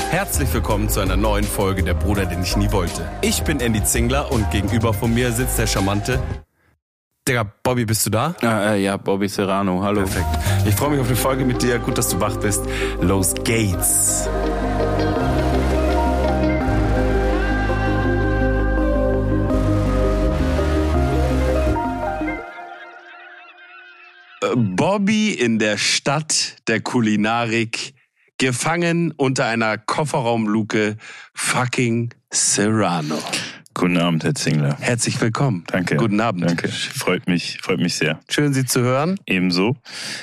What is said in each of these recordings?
Herzlich willkommen zu einer neuen Folge Der Bruder, den ich nie wollte. Ich bin Andy Zingler und gegenüber von mir sitzt der charmante... Digga, Bobby, bist du da? Ja, Bobby Serrano, hallo. Perfekt. Ich freue mich auf eine Folge mit dir. Gut, dass du wach bist. Los geht's. Bobby in der Stadt der Kulinarik, gefangen unter einer Kofferraumluke, fucking Serrano. Guten Abend, Herr Zingler. Herzlich willkommen. Danke. Guten Abend. Danke. Freut mich sehr. Schön, Sie zu hören. Ebenso.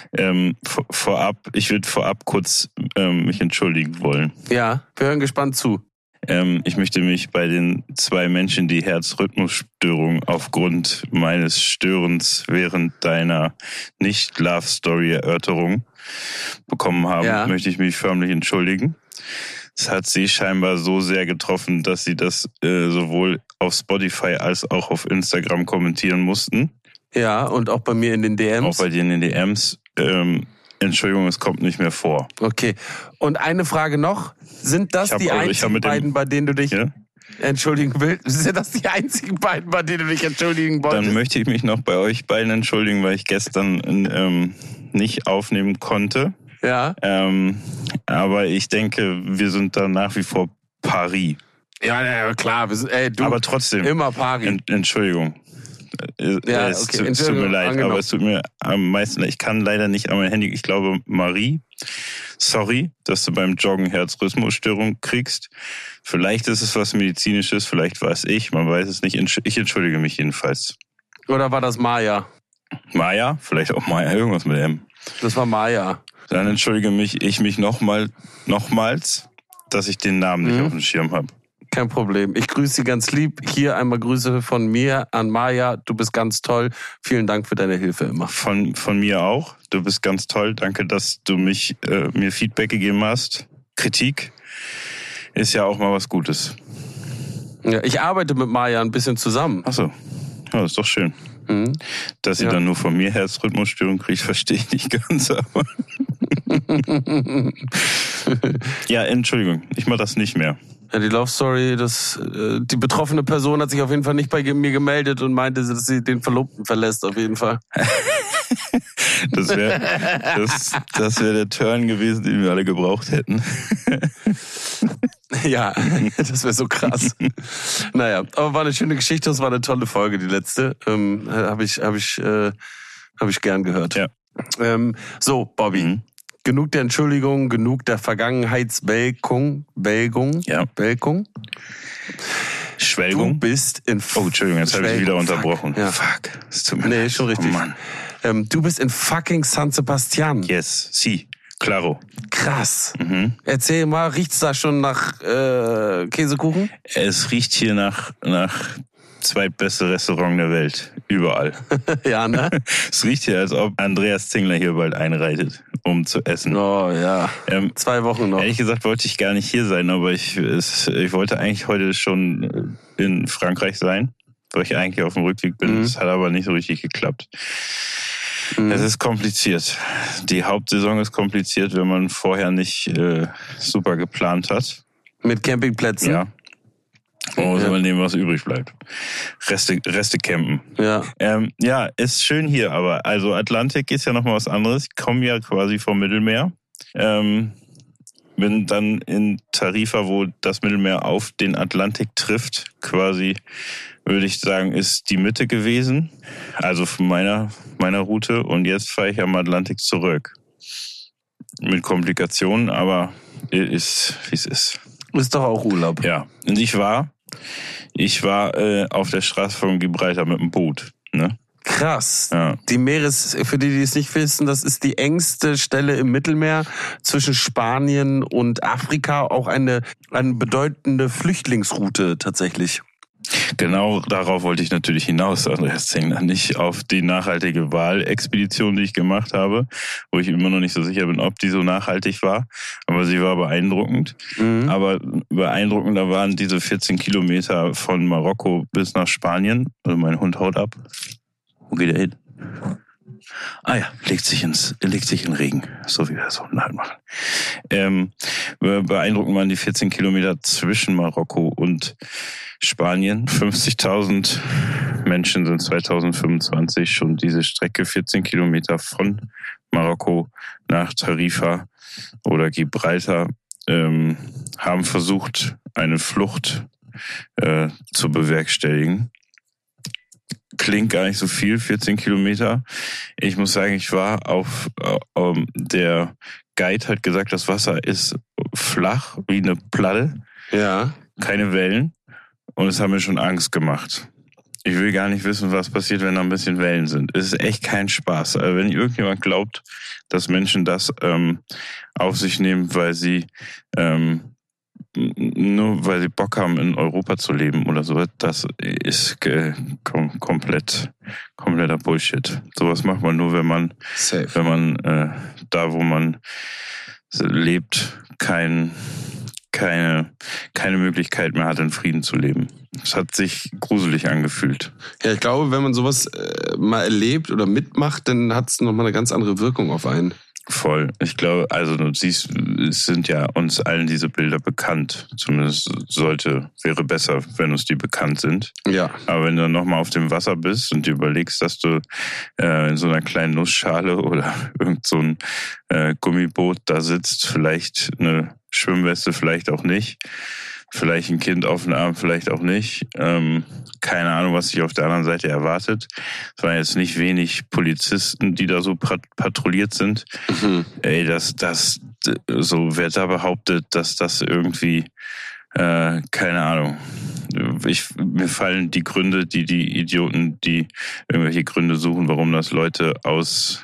Ich würde vorab kurz mich entschuldigen wollen. Ja, wir hören gespannt zu. Ich möchte mich bei den 2 Menschen, die Herzrhythmusstörung aufgrund meines Störens während deiner Nicht-Love-Story-Erörterung bekommen haben, möchte ich mich förmlich entschuldigen. Es hat sie scheinbar so sehr getroffen, dass sie das sowohl auf Spotify als auch auf Instagram kommentieren mussten. Ja, und auch bei mir in den DMs. Auch bei dir in den DMs. Entschuldigung, es kommt nicht mehr vor. Okay. Und eine Frage noch. Sind das die einzigen beiden, bei denen du dich entschuldigen willst? Sind das die einzigen beiden, bei denen du dich entschuldigen wolltest? Dann möchte ich mich noch bei euch beiden entschuldigen, weil ich gestern nicht aufnehmen konnte. Ja. Aber ich denke, wir sind da nach wie vor pari. Ja, klar. Wir sind, aber trotzdem. Immer pari. Entschuldigung. Ja, es tut mir leid, angenommen. Aber es tut mir am meisten, ich kann leider nicht an mein Handy, ich glaube, Marie, sorry, dass du beim Joggen Herzrhythmusstörung kriegst. Vielleicht ist es was Medizinisches, vielleicht war es ich, man weiß es nicht. Ich entschuldige mich jedenfalls. Oder war das Maya? Maya? Vielleicht auch Maya, irgendwas mit M. Das war Maya. Dann entschuldige ich mich nochmals, dass ich den Namen nicht auf dem Schirm habe. Kein Problem. Ich grüße Sie ganz lieb. Hier einmal Grüße von mir an Maya. Du bist ganz toll. Vielen Dank für deine Hilfe immer. Von mir auch. Du bist ganz toll. Danke, dass du mir Feedback gegeben hast. Kritik ist ja auch mal was Gutes. Ja, ich arbeite mit Maya ein bisschen zusammen. Ach so. Ja, das ist doch schön. Dass sie dann nur von mir Herzrhythmusstörung kriegt, verstehe ich nicht ganz. Aber ja, Entschuldigung, ich mache das nicht mehr. Ja, die Love Story, die betroffene Person hat sich auf jeden Fall nicht bei mir gemeldet und meinte, dass sie den Verlobten verlässt, auf jeden Fall. Das wäre der Turn gewesen, den wir alle gebraucht hätten. Ja, das wäre so krass. Naja, aber war eine schöne Geschichte, das war eine tolle Folge, die letzte. Hab ich gern gehört. Ja. So, Bobby. Genug der Entschuldigung, genug der Vergangenheitswelkung. Schwelgung. Du bist in... Entschuldigung, jetzt habe ich wieder unterbrochen. Ja. Fuck. Das tut mir leid. Nee, schon richtig. Oh Mann. Du bist in fucking San Sebastian. Yes, sí, claro. Krass. Erzähl mal, riecht's da schon nach Käsekuchen? Es riecht hier nach zweitbeste Restaurant der Welt. Überall. Ja, ne? Es riecht hier, als ob Andreas Zingler hier bald einreitet, um zu essen. Oh, ja. 2 Wochen noch. Ehrlich gesagt wollte ich gar nicht hier sein, aber ich wollte eigentlich heute schon in Frankreich sein, weil ich eigentlich auf dem Rückweg bin. Das hat aber nicht so richtig geklappt. Es ist kompliziert. Die Hauptsaison ist kompliziert, wenn man vorher nicht super geplant hat. Mit Campingplätzen? Ja. Man muss immer nehmen, was übrig bleibt. Reste campen. Ja. Ist schön hier, aber also Atlantik ist ja nochmal was anderes. Ich komme ja quasi vom Mittelmeer. Bin dann in Tarifa, wo das Mittelmeer auf den Atlantik trifft. Quasi, würde ich sagen, ist die Mitte gewesen. Also von meiner Route. Und jetzt fahre ich am Atlantik zurück. Mit Komplikationen, aber ist, wie es ist. Ist doch auch Urlaub. Ja, und ich war auf der Straße von Gibraltar mit dem Boot. Ne? Krass. Ja. Die für die es nicht wissen, das ist die engste Stelle im Mittelmeer zwischen Spanien und Afrika. Auch eine bedeutende Flüchtlingsroute tatsächlich. Genau darauf wollte ich natürlich hinaus, Andreas Zingler, nicht auf die nachhaltige Wahlexpedition, die ich gemacht habe, wo ich immer noch nicht so sicher bin, ob die so nachhaltig war, aber sie war beeindruckend. Aber beeindruckender waren diese 14 Kilometer von Marokko bis nach Spanien. Also mein Hund haut ab. Wo geht er hin? Ah ja, legt sich in Regen, so wie wir das Hunde halt machen. beeindruckend waren die 14 Kilometer zwischen Marokko und Spanien. 50.000 Menschen sind 2025 schon diese Strecke, 14 Kilometer von Marokko nach Tarifa oder Gibraltar, haben versucht, eine Flucht zu bewerkstelligen. Klingt gar nicht so viel, 14 Kilometer. Ich muss sagen, ich war der Guide hat gesagt, das Wasser ist flach wie eine Platte. Ja. Keine Wellen. Und es hat mir schon Angst gemacht. Ich will gar nicht wissen, was passiert, wenn da ein bisschen Wellen sind. Es ist echt kein Spaß. Also wenn irgendjemand glaubt, dass Menschen das auf sich nehmen, weil sie nur weil sie Bock haben, in Europa zu leben oder so, das ist kompletter Bullshit. Sowas macht man nur, wenn man da, wo man lebt, keine Möglichkeit mehr hat, in Frieden zu leben. Es hat sich gruselig angefühlt. Ja, ich glaube, wenn man sowas mal erlebt oder mitmacht, dann hat es nochmal eine ganz andere Wirkung auf einen. Voll. Ich glaube, also du siehst, es sind ja uns allen diese Bilder bekannt. Zumindest wäre besser, wenn uns die bekannt sind. Ja. Aber wenn du dann nochmal auf dem Wasser bist und dir überlegst, dass du in so einer kleinen Nussschale oder irgend so ein Gummiboot da sitzt, vielleicht eine Schwimmweste, vielleicht auch nicht. Vielleicht ein Kind auf den Arm, vielleicht auch nicht. Keine Ahnung, was sich auf der anderen Seite erwartet. Es waren jetzt nicht wenig Polizisten, die da so patrouilliert sind. Mhm. Ey, so wer da behauptet, dass das irgendwie, keine Ahnung. Mir fallen die Gründe, die Idioten, die irgendwelche Gründe suchen, warum das Leute es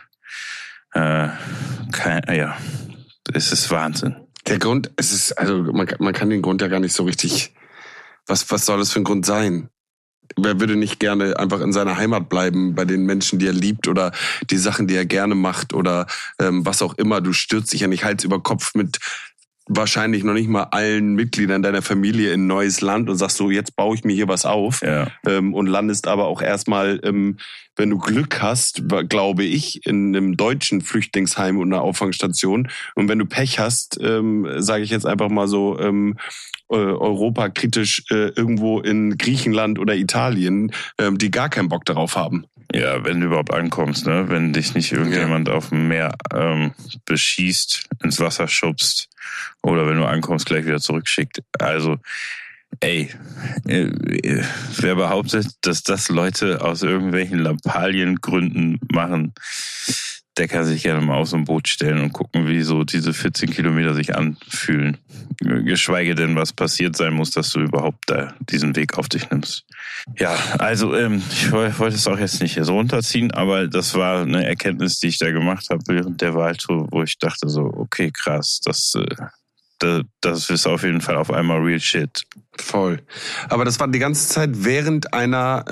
ist Wahnsinn. Der Grund, man kann den Grund ja gar nicht so richtig, was soll das für ein Grund sein? Wer würde nicht gerne einfach in seiner Heimat bleiben, bei den Menschen, die er liebt oder die Sachen, die er gerne macht oder was auch immer. Du stürzt dich ja nicht Hals über Kopf mit wahrscheinlich noch nicht mal allen Mitgliedern deiner Familie in ein neues Land und sagst so, jetzt baue ich mir hier was auf. Ja. Und landest aber auch erstmal, wenn du Glück hast, glaube ich, in einem deutschen Flüchtlingsheim und einer Auffangstation. Und wenn du Pech hast, sage ich jetzt einfach mal so, europakritisch irgendwo in Griechenland oder Italien, die gar keinen Bock darauf haben. Ja, wenn du überhaupt ankommst, ne? Wenn dich nicht irgendjemand auf dem Meer beschießt, ins Wasser schubst oder wenn du ankommst, gleich wieder zurückschickt. Also, ey, wer behauptet, dass das Leute aus irgendwelchen Lappaliengründen machen, der kann sich gerne mal auf so ein Boot stellen und gucken, wie so diese 14 Kilometer sich anfühlen. Geschweige denn, was passiert sein muss, dass du überhaupt da diesen Weg auf dich nimmst. Ja, also ich wollte es auch jetzt nicht hier so runterziehen, aber das war eine Erkenntnis, die ich da gemacht habe während der Wahltour, wo ich dachte so, okay, krass, das ist auf jeden Fall auf einmal real shit. Voll. Aber das war die ganze Zeit während einer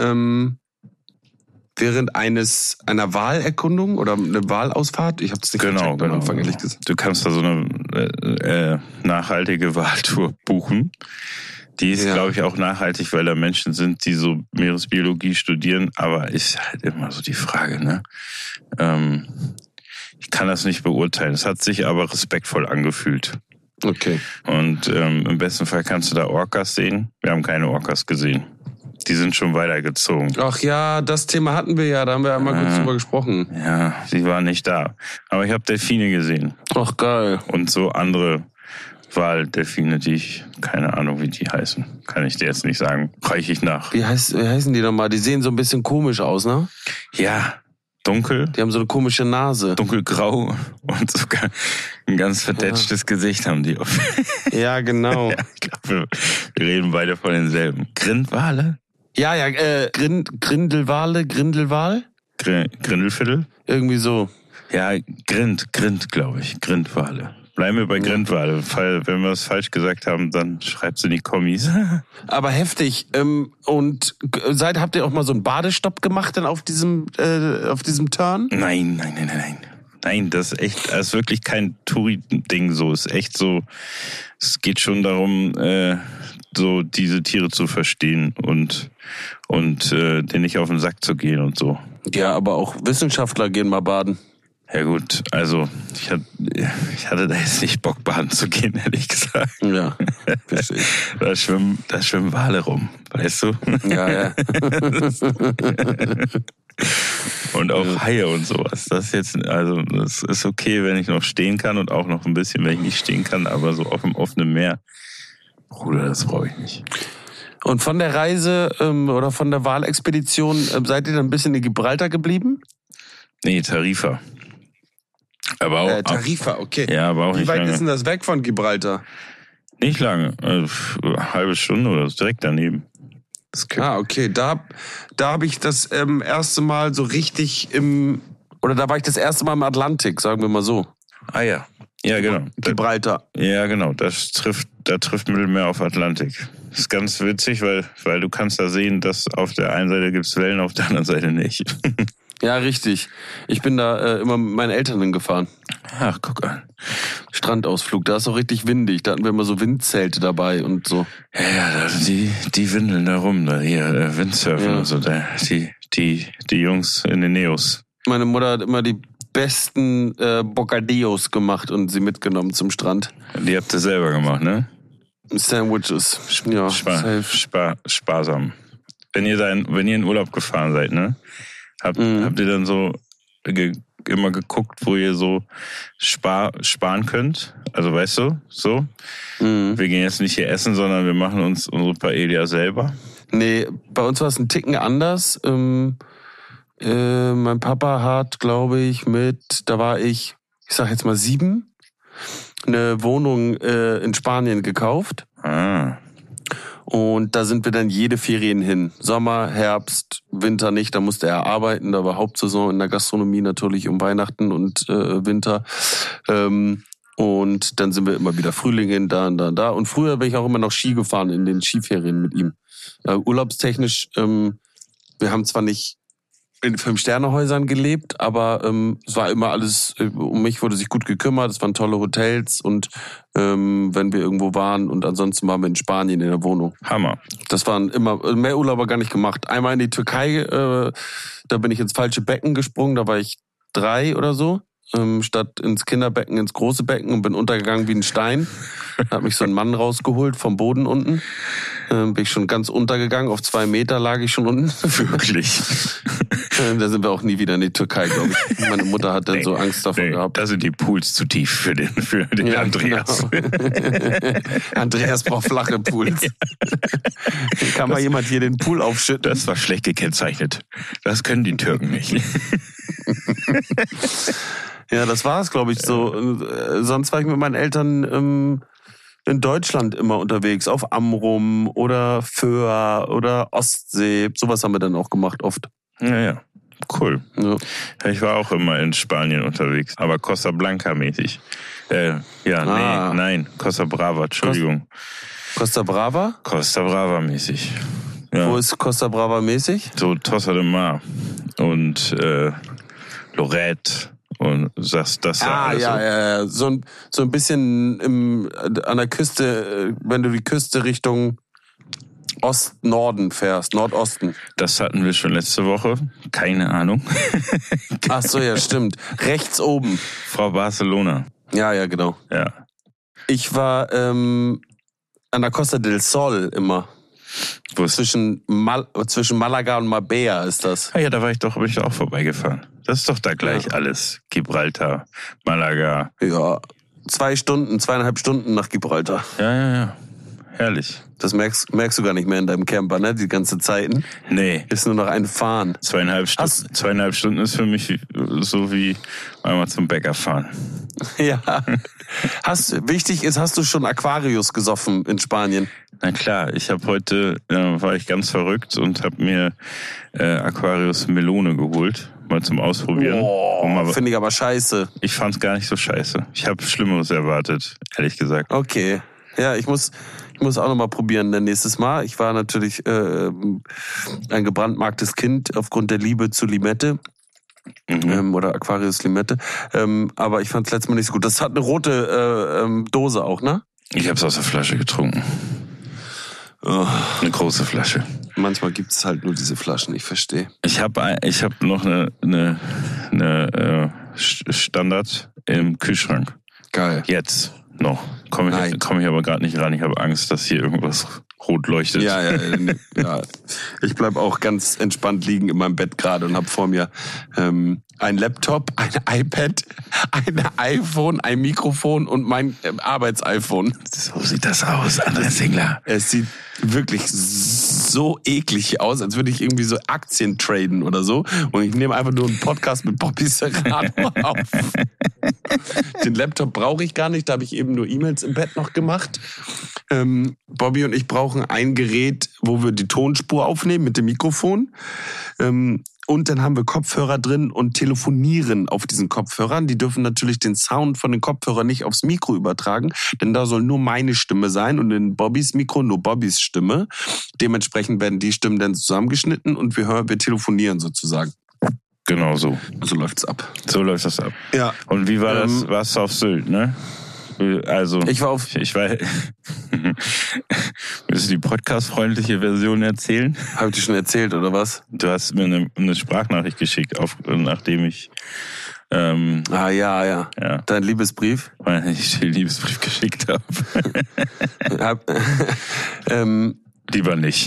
Wahlerkundung oder eine Wahlausfahrt? Ich habe es nicht gecheckt am Anfang, ehrlich gesagt. Du kannst da so eine nachhaltige Wahltour buchen. Die ist, glaube ich, auch nachhaltig, weil da Menschen sind, die so Meeresbiologie studieren. Aber ist halt immer so die Frage, ne? Ich kann das nicht beurteilen. Es hat sich aber respektvoll angefühlt. Okay. Und im besten Fall kannst du da Orcas sehen. Wir haben keine Orcas gesehen. Die sind schon weitergezogen. Ach ja, das Thema hatten wir ja, da haben wir ja mal kurz drüber gesprochen. Ja, sie waren nicht da. Aber ich habe Delfine gesehen. Ach geil. Und so andere Waldelfine, die ich, keine Ahnung, wie die heißen. Kann ich dir jetzt nicht sagen. Reiche ich nach. Wie heißen die nochmal? Die sehen so ein bisschen komisch aus, ne? Ja, dunkel. Die haben so eine komische Nase. Dunkelgrau und sogar ein ganz vertätschtes Gesicht haben die. Ja, genau. Ja, ich glaube, wir reden beide von denselben. Grindwale? Ja, Grindelwale, Grindelwal? Grindelviertel? Irgendwie so. Ja, Grind, glaube ich. Grindwale. Bleiben wir bei Grindwale. Wenn wir es falsch gesagt haben, dann schreibt's in die Kommis. Aber heftig. Und habt ihr auch mal so einen Badestopp gemacht dann auf diesem Turn? Nein. Nein, das ist wirklich kein Touri-Ding so. Es ist echt so, es geht schon darum, so diese Tiere zu verstehen und denen nicht auf den Sack zu gehen und so. Ja, aber auch Wissenschaftler gehen mal baden. Ja gut, also ich hatte da jetzt nicht Bock, baden zu gehen, ehrlich gesagt. Ja, verstehe ich. Da schwimmen Wale rum, weißt du? Ja. Und auch Haie und sowas. Das ist okay, wenn ich noch stehen kann und auch noch ein bisschen, wenn ich nicht stehen kann, aber so auf dem offenen Meer, Bruder, das brauche ich nicht. Und von der Reise oder von der Walexpedition seid ihr dann ein bisschen in Gibraltar geblieben? Nee, Tarifa. Aber auch, Tarifa, okay. Ja, aber auch Wie nicht weit lange. ist denn das weg von Gibraltar? Nicht lange, eine halbe Stunde oder so, direkt daneben. Okay, da habe ich das erste Mal so richtig da war ich das erste Mal im Atlantik, sagen wir mal so. Ah ja, genau. Gibraltar. Ja, genau, da trifft Mittelmeer auf Atlantik. Das ist ganz witzig, weil du kannst da sehen, dass auf der einen Seite gibt's Wellen, auf der anderen Seite nicht. Ja, richtig. Ich bin da immer mit meinen Eltern hingefahren. Ach, guck an. Strandausflug, da ist auch richtig windig. Da hatten wir immer so Windzelte dabei und so. Ja, die windeln da rum, da hier Windsurfen und so. Die Jungs in den Neos. Meine Mutter hat immer die besten Bocadillos gemacht und sie mitgenommen zum Strand. Die habt ihr selber gemacht, ne? Sandwiches. Ja, sparsam. Wenn ihr in Urlaub gefahren seid, ne? Habt ihr dann so immer geguckt, wo ihr so sparen könnt? Also weißt du, so? Wir gehen jetzt nicht hier essen, sondern wir machen uns unsere Paella selber. Nee, bei uns war es ein Ticken anders. Mein Papa hat, glaube ich, da war ich sag jetzt mal 7, eine Wohnung in Spanien gekauft. Ah. Und da sind wir dann jede Ferien hin. Sommer, Herbst, Winter nicht, da musste er arbeiten. Da war Hauptsaison in der Gastronomie natürlich um Weihnachten und Winter. Und dann sind wir immer wieder Frühling hin, da. Und früher bin ich auch immer noch Ski gefahren in den Skiferien mit ihm. Urlaubstechnisch, wir haben zwar nicht in 5-Sterne-Häusern gelebt, aber es war immer alles, um mich wurde sich gut gekümmert, es waren tolle Hotels und wenn wir irgendwo waren und ansonsten waren wir in Spanien in der Wohnung. Hammer. Das waren immer, mehr Urlauber gar nicht gemacht. Einmal in die Türkei, da bin ich ins falsche Becken gesprungen, da war ich 3 oder so. Statt ins Kinderbecken ins große Becken und bin untergegangen wie ein Stein. Da hat mich so ein Mann rausgeholt vom Boden unten. Bin ich schon ganz untergegangen. Auf 2 Meter lag ich schon unten. Wirklich? Da sind wir auch nie wieder in die Türkei, glaube ich. Meine Mutter hat dann so Angst davor gehabt. Da sind die Pools zu tief für den ja, Andreas. Genau. Andreas braucht flache Pools. Kann mal jemand hier den Pool aufschütten? Das war schlecht gekennzeichnet. Das können die Türken nicht. Ja, das war es, glaube ich, so. Sonst war ich mit meinen Eltern in Deutschland immer unterwegs, auf Amrum oder Föhr oder Ostsee. Sowas haben wir dann auch gemacht, oft. Ja, cool. Ja. Ich war auch immer in Spanien unterwegs, aber Costa Blanca mäßig. Nein, Costa Brava, Entschuldigung. Costa Brava? Costa Brava mäßig. Ja. Wo ist Costa Brava mäßig? So Tossa de Mar und Lorette. Und sagst das da alles ja. So ein bisschen an der Küste, wenn du die Küste Richtung Ost-Norden fährst, Nordosten. Das hatten wir schon letzte Woche. Keine Ahnung. Ach so, ja, stimmt. Rechts oben. Frau Barcelona. Ja, genau. Ja. Ich war an der Costa del Sol immer. Wo ist zwischen Malaga und Marbella ist das. Ja, da bin ich auch vorbeigefahren. Das ist doch da gleich alles. Gibraltar, Malaga. Ja, 2,5 Stunden nach Gibraltar. Ja. Herrlich. Das merkst du gar nicht mehr in deinem Camper, ne? Die ganze Zeiten. Nee. Ist nur noch ein Fahren. 2,5 Stunden ist für mich so wie einmal zum Bäcker fahren. Ja. Wichtig ist, hast du schon Aquarius gesoffen in Spanien? Na klar, ich habe heute, war ich ganz verrückt und habe mir Aquarius Melone geholt, mal zum Ausprobieren. Finde ich aber scheiße. Ich fand's gar nicht so scheiße. Ich habe Schlimmeres erwartet, ehrlich gesagt. Okay. Ja, ich muss auch noch mal probieren dann nächstes Mal. Ich war natürlich ein gebrandmarktes Kind aufgrund der Liebe zu Limette. Oder Aquarius Limette. Aber ich fand es letztes Mal nicht so gut. Das hat eine rote Dose auch, ne? Ich habe es aus der Flasche getrunken. Oh. Eine große Flasche. Manchmal gibt es halt nur diese Flaschen, ich verstehe. Ich hab noch eine Standard im Kühlschrank. Geil. Jetzt noch. Komm ich aber gerade nicht ran. Ich habe Angst, dass hier irgendwas rot leuchtet. Ja. Ich bleib auch ganz entspannt liegen in meinem Bett gerade und habe vor mir ein Laptop, ein iPad, ein iPhone, ein Mikrofon und mein Arbeits-iPhone. So sieht das aus, André Zingler. Es sieht wirklich so eklig aus, als würde ich irgendwie so Aktien traden oder so. Und ich nehme einfach nur einen Podcast mit Bobby Serrano auf. Den Laptop brauche ich gar nicht, da habe ich eben nur E-Mails im Bett noch gemacht. Bobby und ich brauchen ein Gerät, wo wir die Tonspur aufnehmen mit dem Mikrofon. Und dann haben wir Kopfhörer drin und telefonieren auf diesen Kopfhörern. Die dürfen natürlich den Sound von den Kopfhörern nicht aufs Mikro übertragen, denn da soll nur meine Stimme sein und in Bobbys Mikro nur Bobbys Stimme. Dementsprechend werden die Stimmen dann zusammengeschnitten und wir telefonieren sozusagen. Genau so. So läuft's ab. So läuft das ab. Ja. Und wie war das? Warst du auf Sylt, ne? Also ich war willst du die podcast-freundliche Version erzählen? Habe ich dir schon erzählt, oder was? Du hast mir eine Sprachnachricht geschickt, nachdem ich ja. Dein Liebesbrief? Weil ich den Liebesbrief geschickt habe. Lieber nicht.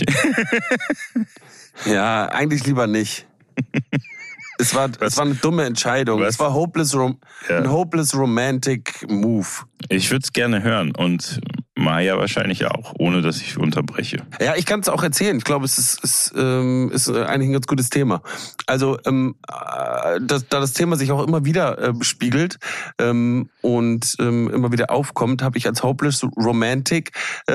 Ja, eigentlich lieber nicht. Es war eine dumme Entscheidung. Es war ein hopeless romantic move. Ich würde es gerne hören und Maja wahrscheinlich auch, ohne dass ich unterbreche. Ja, ich kann es auch erzählen. Ich glaube, es ist eigentlich ein ganz gutes Thema. Also, da das Thema sich auch immer wieder spiegelt und immer wieder aufkommt, habe ich als hopeless romantic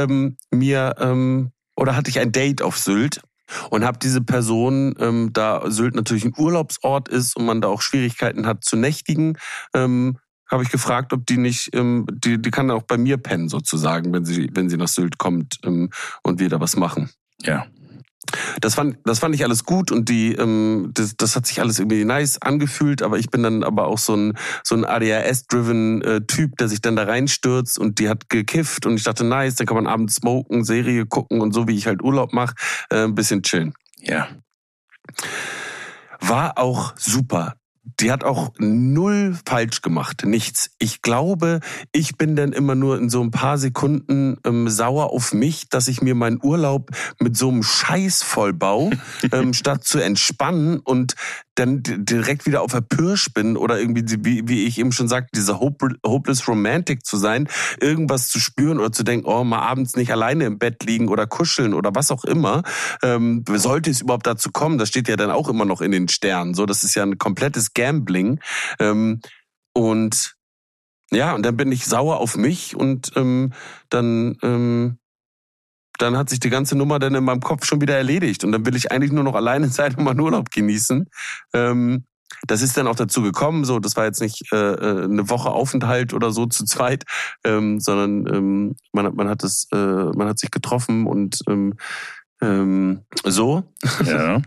hatte ich ein Date auf Sylt. Und habe diese Person, da Sylt natürlich ein Urlaubsort ist und man da auch Schwierigkeiten hat zu nächtigen, habe ich gefragt, ob die nicht, die kann auch bei mir pennen sozusagen, wenn sie nach Sylt kommt und wir da was machen. Ja. Das fand ich alles gut und das hat sich alles irgendwie nice angefühlt, aber ich bin dann aber auch so ein ADHS-driven Typ, der sich dann da reinstürzt und die hat gekifft und ich dachte, nice, dann kann man abends smoken, Serie gucken und so, wie ich halt Urlaub mache, ein bisschen chillen. Ja. War auch super. Die hat auch null falsch gemacht, nichts. Ich glaube, ich bin dann immer nur in so ein paar Sekunden sauer auf mich, dass ich mir meinen Urlaub mit so einem Scheiß vollbau, statt zu entspannen und dann direkt wieder auf der Pirsch bin oder irgendwie, wie ich eben schon sagte, dieser hopeless romantic zu sein, irgendwas zu spüren oder zu denken, oh, mal abends nicht alleine im Bett liegen oder kuscheln oder was auch immer. Sollte es überhaupt dazu kommen, das steht ja dann auch immer noch in den Sternen. So, das ist ja ein komplettes Gambling. Und dann bin ich sauer auf mich und dann hat sich die ganze Nummer dann in meinem Kopf schon wieder erledigt. Und dann will ich eigentlich nur noch alleine sein und meinen Urlaub genießen. Das ist dann auch dazu gekommen. So, das war jetzt nicht eine Woche Aufenthalt oder so zu zweit, sondern man hat sich getroffen und so. Ja.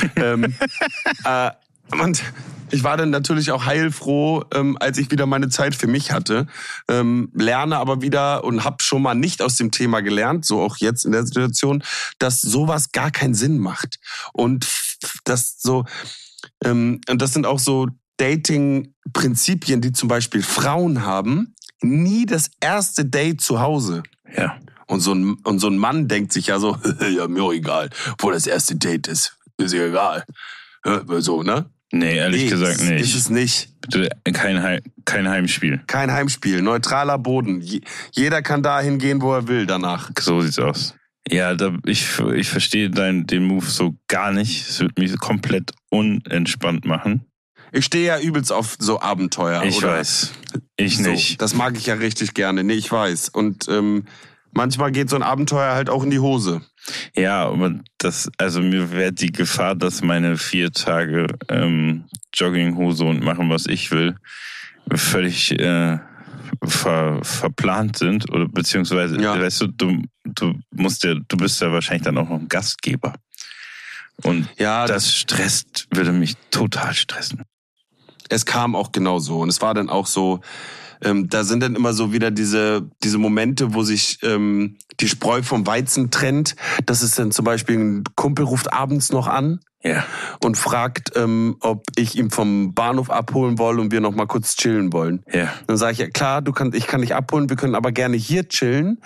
Und ich war dann natürlich auch heilfroh, als ich wieder meine Zeit für mich hatte. Lerne aber wieder und habe schon mal nicht aus dem Thema gelernt, so auch jetzt in der Situation, dass sowas gar keinen Sinn macht. Und das sind auch so Dating-Prinzipien, die zum Beispiel Frauen haben. Nie das erste Date zu Hause. Ja. Und so ein Mann denkt sich ja so, ja, mir egal, wo das erste Date ist ja egal. So, ne? Nee, ehrlich gesagt nicht. Ist es nicht. Bitte kein Heimspiel. Kein Heimspiel, neutraler Boden. Jeder kann dahin gehen, wo er will danach. So sieht's aus. Ja, ich verstehe den Move so gar nicht. Es wird mich komplett unentspannt machen. Ich stehe ja übelst auf so Abenteuer. Ich weiß. Ich nicht. Das mag ich ja richtig gerne. Nee, ich weiß. Und manchmal geht so ein Abenteuer halt auch in die Hose. Ja, aber mir wäre die Gefahr, dass meine 4 Tage Jogginghose und machen, was ich will, völlig verplant sind oder beziehungsweise, weißt du bist ja wahrscheinlich dann auch noch ein Gastgeber. Und das würde mich total stressen. Es kam auch genau so und es war dann auch so, da sind dann immer so wieder diese Momente, wo sich die Spreu vom Weizen trennt. Das ist dann zum Beispiel, ein Kumpel ruft abends noch an. Ja. Und fragt, ob ich ihn vom Bahnhof abholen will und wir noch mal kurz chillen wollen. Ja. Dann sage ich, ja klar, ich kann dich abholen, wir können aber gerne hier chillen,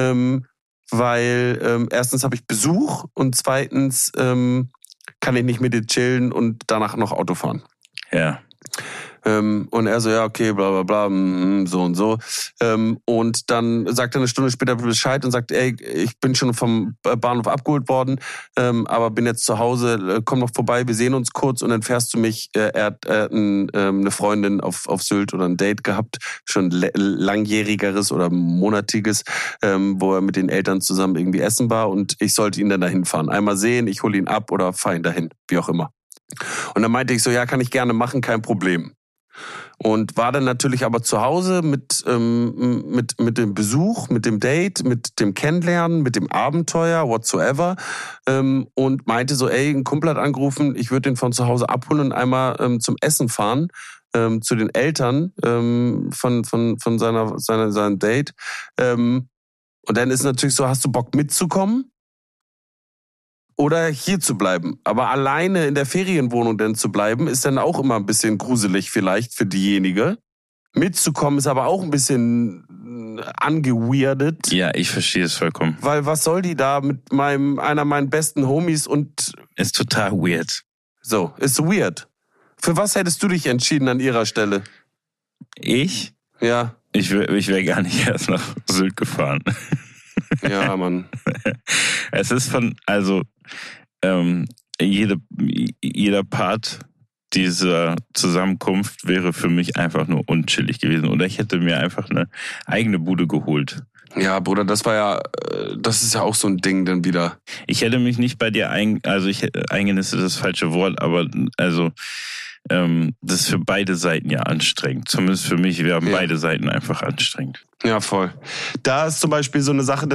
weil erstens habe ich Besuch und zweitens kann ich nicht mit dir chillen und danach noch Auto fahren. Ja. Und er so, ja, okay, bla bla bla, so und so. Und dann sagt er eine Stunde später Bescheid und sagt, ey, ich bin schon vom Bahnhof abgeholt worden, aber bin jetzt zu Hause, komm noch vorbei, wir sehen uns kurz und dann fährst du mich. Er hat eine Freundin auf Sylt oder ein Date gehabt, schon langjährigeres oder monatiges, wo er mit den Eltern zusammen irgendwie essen war und ich sollte ihn dann dahin fahren. Einmal sehen, ich hole ihn ab oder fahre ihn dahin, wie auch immer. Und dann meinte ich so, ja, kann ich gerne machen, kein Problem. Und war dann natürlich aber zu Hause mit dem Besuch, mit dem Date, mit dem Kennenlernen, mit dem Abenteuer, whatsoever. Und meinte so, ey, ein Kumpel hat angerufen, ich würde den von zu Hause abholen und einmal zum Essen fahren, zu den Eltern von seinem Date. Und dann ist natürlich so, hast du Bock mitzukommen? Oder hier zu bleiben. Aber alleine in der Ferienwohnung dann zu bleiben, ist dann auch immer ein bisschen gruselig vielleicht für diejenige. Mitzukommen ist aber auch ein bisschen angeweirdet. Ja, ich verstehe es vollkommen. Weil was soll die da mit einer meiner besten Homies und... Ist total weird. So, ist weird. Für was hättest du dich entschieden an ihrer Stelle? Ich? Ja. Ich wäre gar nicht erst nach Sylt gefahren. Ja, Mann. Es ist jeder Part dieser Zusammenkunft wäre für mich einfach nur unchillig gewesen. Oder ich hätte mir einfach eine eigene Bude geholt. Ja, Bruder, das ist ja auch so ein Ding dann wieder. Ich hätte mich nicht bei dir eingenistet, das falsche Wort, aber das ist für beide Seiten ja anstrengend. Zumindest für mich wären beide Seiten einfach anstrengend. Ja, voll. Da ist zum Beispiel so eine Sache,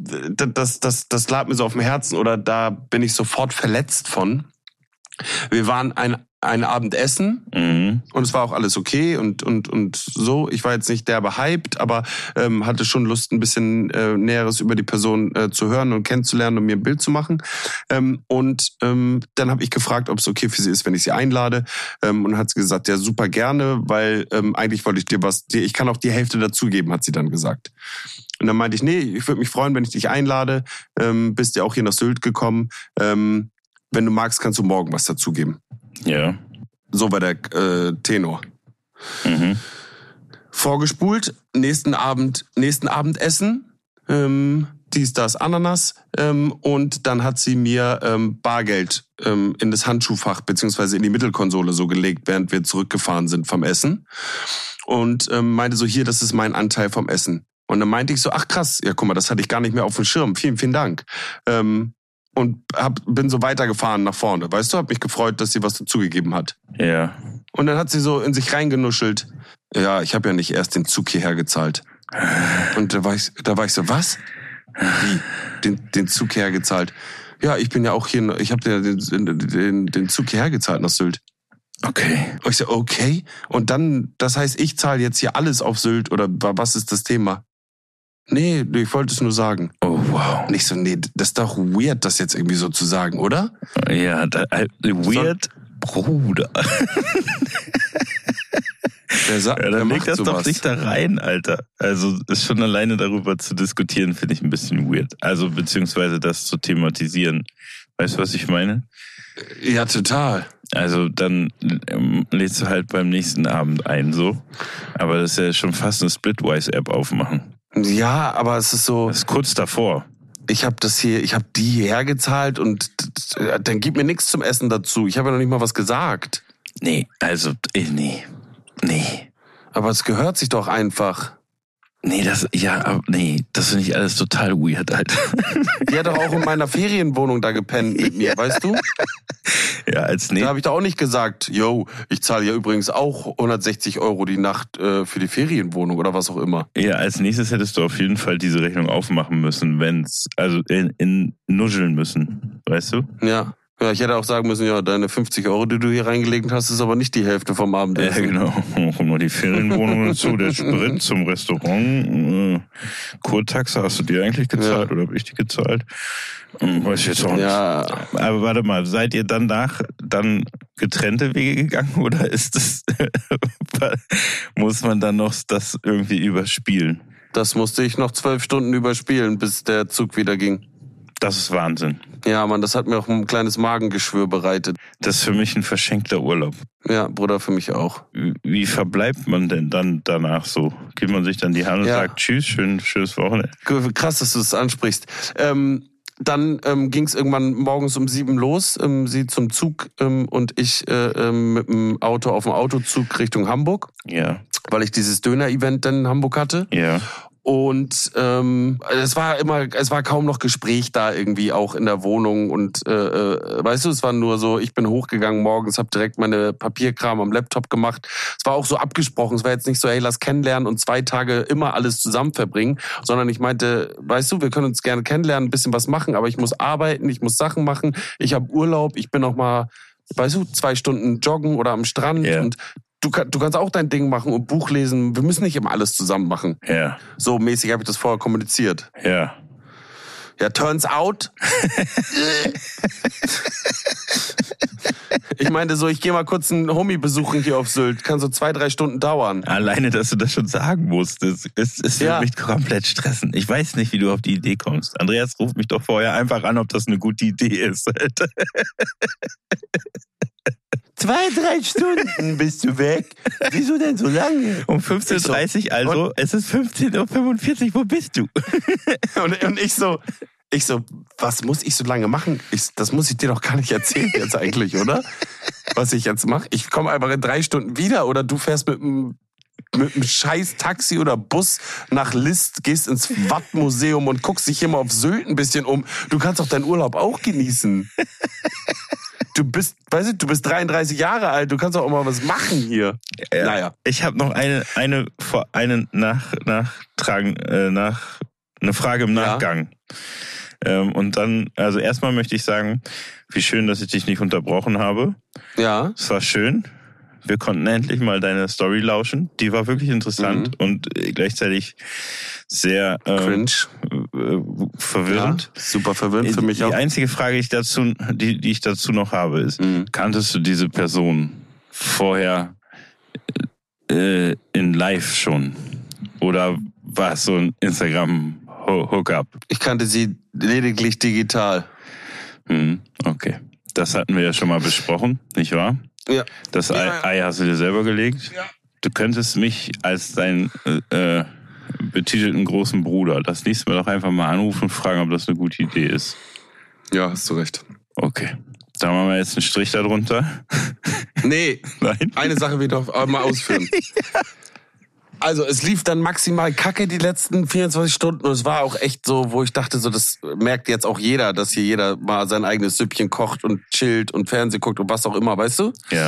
das lag mir so auf dem Herzen oder da bin ich sofort verletzt von. Wir waren einen Abend essen und es war auch alles okay und so. Ich war jetzt nicht derbe hyped, aber hatte schon Lust, ein bisschen Näheres über die Person zu hören und kennenzulernen und mir ein Bild zu machen. Dann habe ich gefragt, ob es okay für sie ist, wenn ich sie einlade. Und dann hat sie gesagt, ja, super gerne, weil eigentlich wollte ich kann auch die Hälfte dazugeben, hat sie dann gesagt. Und dann meinte ich, nee, ich würde mich freuen, wenn ich dich einlade. Bist ja auch hier nach Sylt gekommen. Wenn du magst, kannst du morgen was dazugeben. Ja. So war der Tenor. Mhm. Vorgespult, nächsten Abendessen, dies, das, Ananas. Und dann hat sie mir Bargeld in das Handschuhfach beziehungsweise in die Mittelkonsole so gelegt, während wir zurückgefahren sind vom Essen. Und meinte so, hier, das ist mein Anteil vom Essen. Und dann meinte ich so, ach krass, ja guck mal, das hatte ich gar nicht mehr auf dem Schirm. Vielen, vielen Dank. Und bin so weitergefahren nach vorne. Weißt du, hab mich gefreut, dass sie was dazugegeben hat. Ja. Und dann hat sie so in sich reingenuschelt. Ja, ich habe ja nicht erst den Zug hierher gezahlt. Und da war ich so, was? Wie? Den Zug hierher gezahlt? Ja, ich bin ja auch hier, ich habe den Zug hierher gezahlt nach Sylt. Okay. Und ich so, okay. Und dann, das heißt, ich zahle jetzt hier alles auf Sylt oder was ist das Thema? Nee, ich wollte es nur sagen. Oh, wow. Nicht so, nee, das ist doch weird, das jetzt irgendwie so zu sagen, oder? Ja, weird, Bruder. Dann leg das doch nicht da rein, Alter. Also, ist schon alleine darüber zu diskutieren, finde ich ein bisschen weird. Also, beziehungsweise das zu thematisieren. Weißt du, was ich meine? Ja, total. Also, dann lädst du halt beim nächsten Abend ein, so. Aber das ist ja schon fast eine Splitwise-App aufmachen. Ja, aber es ist so. Das ist kurz davor. Ich habe die hierher gezahlt und dann gib mir nichts zum Essen dazu. Ich habe ja noch nicht mal was gesagt. Nee, also, nee. Aber es gehört sich doch einfach. Nee, das finde ich alles total weird, Alter. Die hat doch auch in meiner Ferienwohnung da gepennt mit mir, weißt du? Ja, als nächstes. Da habe ich doch auch nicht gesagt, yo, ich zahle ja übrigens auch 160 € die Nacht für die Ferienwohnung oder was auch immer. Ja, als nächstes hättest du auf jeden Fall diese Rechnung aufmachen müssen, in nuscheln müssen, weißt du? Ja. Ja, ich hätte auch sagen müssen, ja, deine 50 €, die du hier reingelegt hast, ist aber nicht die Hälfte vom Abendessen. Ja, genau. Kommen noch die Ferienwohnungen dazu, der Sprit zum Restaurant. Kurtaxe hast du die eigentlich gezahlt oder habe ich die gezahlt? Weiß ich jetzt auch nicht. Ja. Aber warte mal, seid ihr danach dann getrennte Wege gegangen oder ist das muss man dann noch das irgendwie überspielen? Das musste ich noch 12 Stunden überspielen, bis der Zug wieder ging. Das ist Wahnsinn. Ja, Mann, das hat mir auch ein kleines Magengeschwür bereitet. Das ist für mich ein verschenkter Urlaub. Ja, Bruder, für mich auch. Wie verbleibt man denn dann danach so? Gibt man sich dann die Hand und sagt Tschüss, schönes Wochenende? Krass, dass du das ansprichst. Dann ging es irgendwann morgens um 7 los, sie zum Zug und ich mit dem Auto auf dem Autozug Richtung Hamburg. Ja. Weil ich dieses Döner-Event dann in Hamburg hatte. Ja. Und es war kaum noch Gespräch da irgendwie auch in der Wohnung und weißt du, es war nur so, ich bin hochgegangen morgens, habe direkt meine Papierkram am Laptop gemacht. Es war auch so abgesprochen, es war jetzt nicht so, hey, lass kennenlernen und 2 Tage immer alles zusammen verbringen, sondern ich meinte, weißt du, wir können uns gerne kennenlernen, ein bisschen was machen, aber ich muss arbeiten, ich muss Sachen machen, ich habe Urlaub, ich bin noch mal, weißt du, 2 Stunden joggen oder am Strand und du kannst auch dein Ding machen und Buch lesen. Wir müssen nicht immer alles zusammen machen. Ja. So mäßig habe ich das vorher kommuniziert. Ja. Ja, turns out. Ich meinte so, ich gehe mal kurz einen Homie besuchen hier auf Sylt. Kann so 2-3 Stunden dauern. Alleine, dass du das schon sagen musstest, ist für mich komplett stressen. Ich weiß nicht, wie du auf die Idee kommst. Andreas ruft mich doch vorher einfach an, ob das eine gute Idee ist. 2-3 Stunden bist du weg. Wieso denn so lange? Um 15:30 Uhr, also es ist 15:45 Uhr, wo bist du? Und ich so, was muss ich so lange machen? Das muss ich dir doch gar nicht erzählen jetzt eigentlich, oder? Was ich jetzt mache? Ich komme einfach in 3 Stunden wieder oder du fährst mit einem scheiß Taxi oder Bus nach List, gehst ins Wattmuseum und guckst dich hier mal auf Sylt ein bisschen um. Du kannst doch deinen Urlaub auch genießen. Du bist 33 Jahre alt, du kannst doch auch mal was machen hier. Ja, naja. Ich habe noch eine Frage im Nachgang. Ja. Und dann, also erstmal möchte ich sagen, wie schön, dass ich dich nicht unterbrochen habe. Ja. Es war schön. Wir konnten endlich mal deine Story lauschen. Die war wirklich interessant und gleichzeitig sehr cringe. Verwirrend. Ja, super verwirrend für mich auch. Die einzige Frage, die ich dazu noch habe, ist, kanntest du diese Person vorher in live schon? Oder war es so ein Instagram-Hookup? Ich kannte sie lediglich digital. Okay. Das hatten wir ja schon mal besprochen, nicht wahr? Ja. Das Ei hast du dir selber gelegt. Ja. Du könntest mich als dein betitelten großen Bruder das nächste Mal doch einfach mal anrufen und fragen, ob das eine gute Idee ist. Ja, hast du recht. Okay. Da machen wir jetzt einen Strich darunter. Nee. Nein. Eine Sache will ich doch mal ausführen. Also es lief dann maximal kacke die letzten 24 Stunden und es war auch echt so, wo ich dachte, so das merkt jetzt auch jeder, dass hier jeder mal sein eigenes Süppchen kocht und chillt und Fernsehen guckt und was auch immer, weißt du? Ja.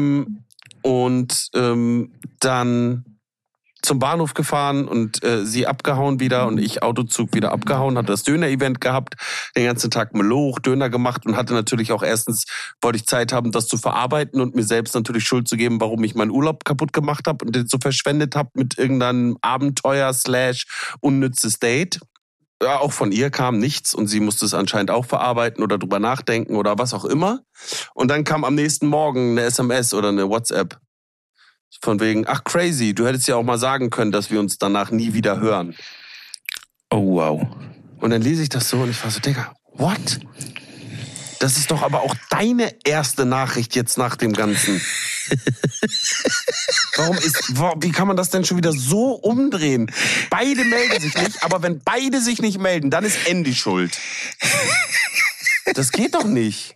Dann zum Bahnhof gefahren und sie abgehauen wieder und ich Autozug wieder abgehauen, hatte das Döner-Event gehabt, den ganzen Tag Meloch, Döner gemacht und hatte natürlich auch erstens, wollte ich Zeit haben, das zu verarbeiten und mir selbst natürlich Schuld zu geben, warum ich meinen Urlaub kaputt gemacht habe und den so verschwendet habe mit irgendeinem Abenteuer / unnützes Date. Ja, auch von ihr kam nichts und sie musste es anscheinend auch verarbeiten oder drüber nachdenken oder was auch immer. Und dann kam am nächsten Morgen eine SMS oder eine WhatsApp. Von wegen, ach crazy, du hättest ja auch mal sagen können, dass wir uns danach nie wieder hören. Oh wow. Und dann lese ich das so und ich war so, Digga, what? Das ist doch aber auch deine erste Nachricht jetzt nach dem Ganzen. Wie kann man das denn schon wieder so umdrehen? Beide melden sich nicht, aber wenn beide sich nicht melden, dann ist Andy schuld. Das geht doch nicht.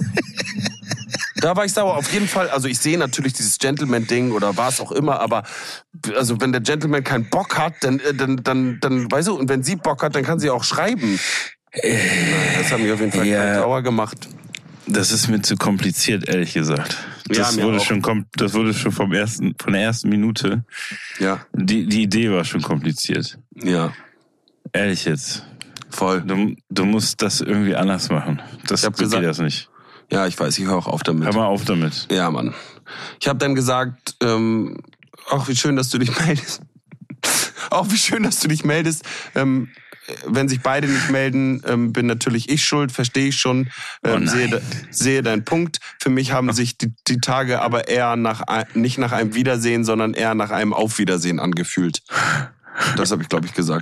Da war ich sauer. Auf jeden Fall, also ich sehe natürlich dieses Gentleman-Ding oder was auch immer, aber also wenn der Gentleman keinen Bock hat, dann weißt du, und wenn sie Bock hat, dann kann sie auch schreiben. Das hat mich auf jeden Fall sauer gemacht. Das ist mir zu kompliziert, ehrlich gesagt. Das ja, wurde schon von der ersten Minute. Ja. Die Idee war schon kompliziert. Ja. Ehrlich jetzt. Voll. Du musst das irgendwie anders machen. Das geht das nicht. Ja, ich weiß, ich höre auch auf damit. Hör mal auf damit. Ja, Mann. Ich habe dann gesagt, wie schön, dass du dich meldest. Auch wie schön, dass du dich meldest. Wenn sich beide nicht melden, bin natürlich ich schuld, verstehe ich schon. Sehe deinen Punkt. Für mich haben sich die Tage aber eher nicht nach einem Wiedersehen, sondern eher nach einem Aufwiedersehen angefühlt. Das habe ich, glaube ich, gesagt.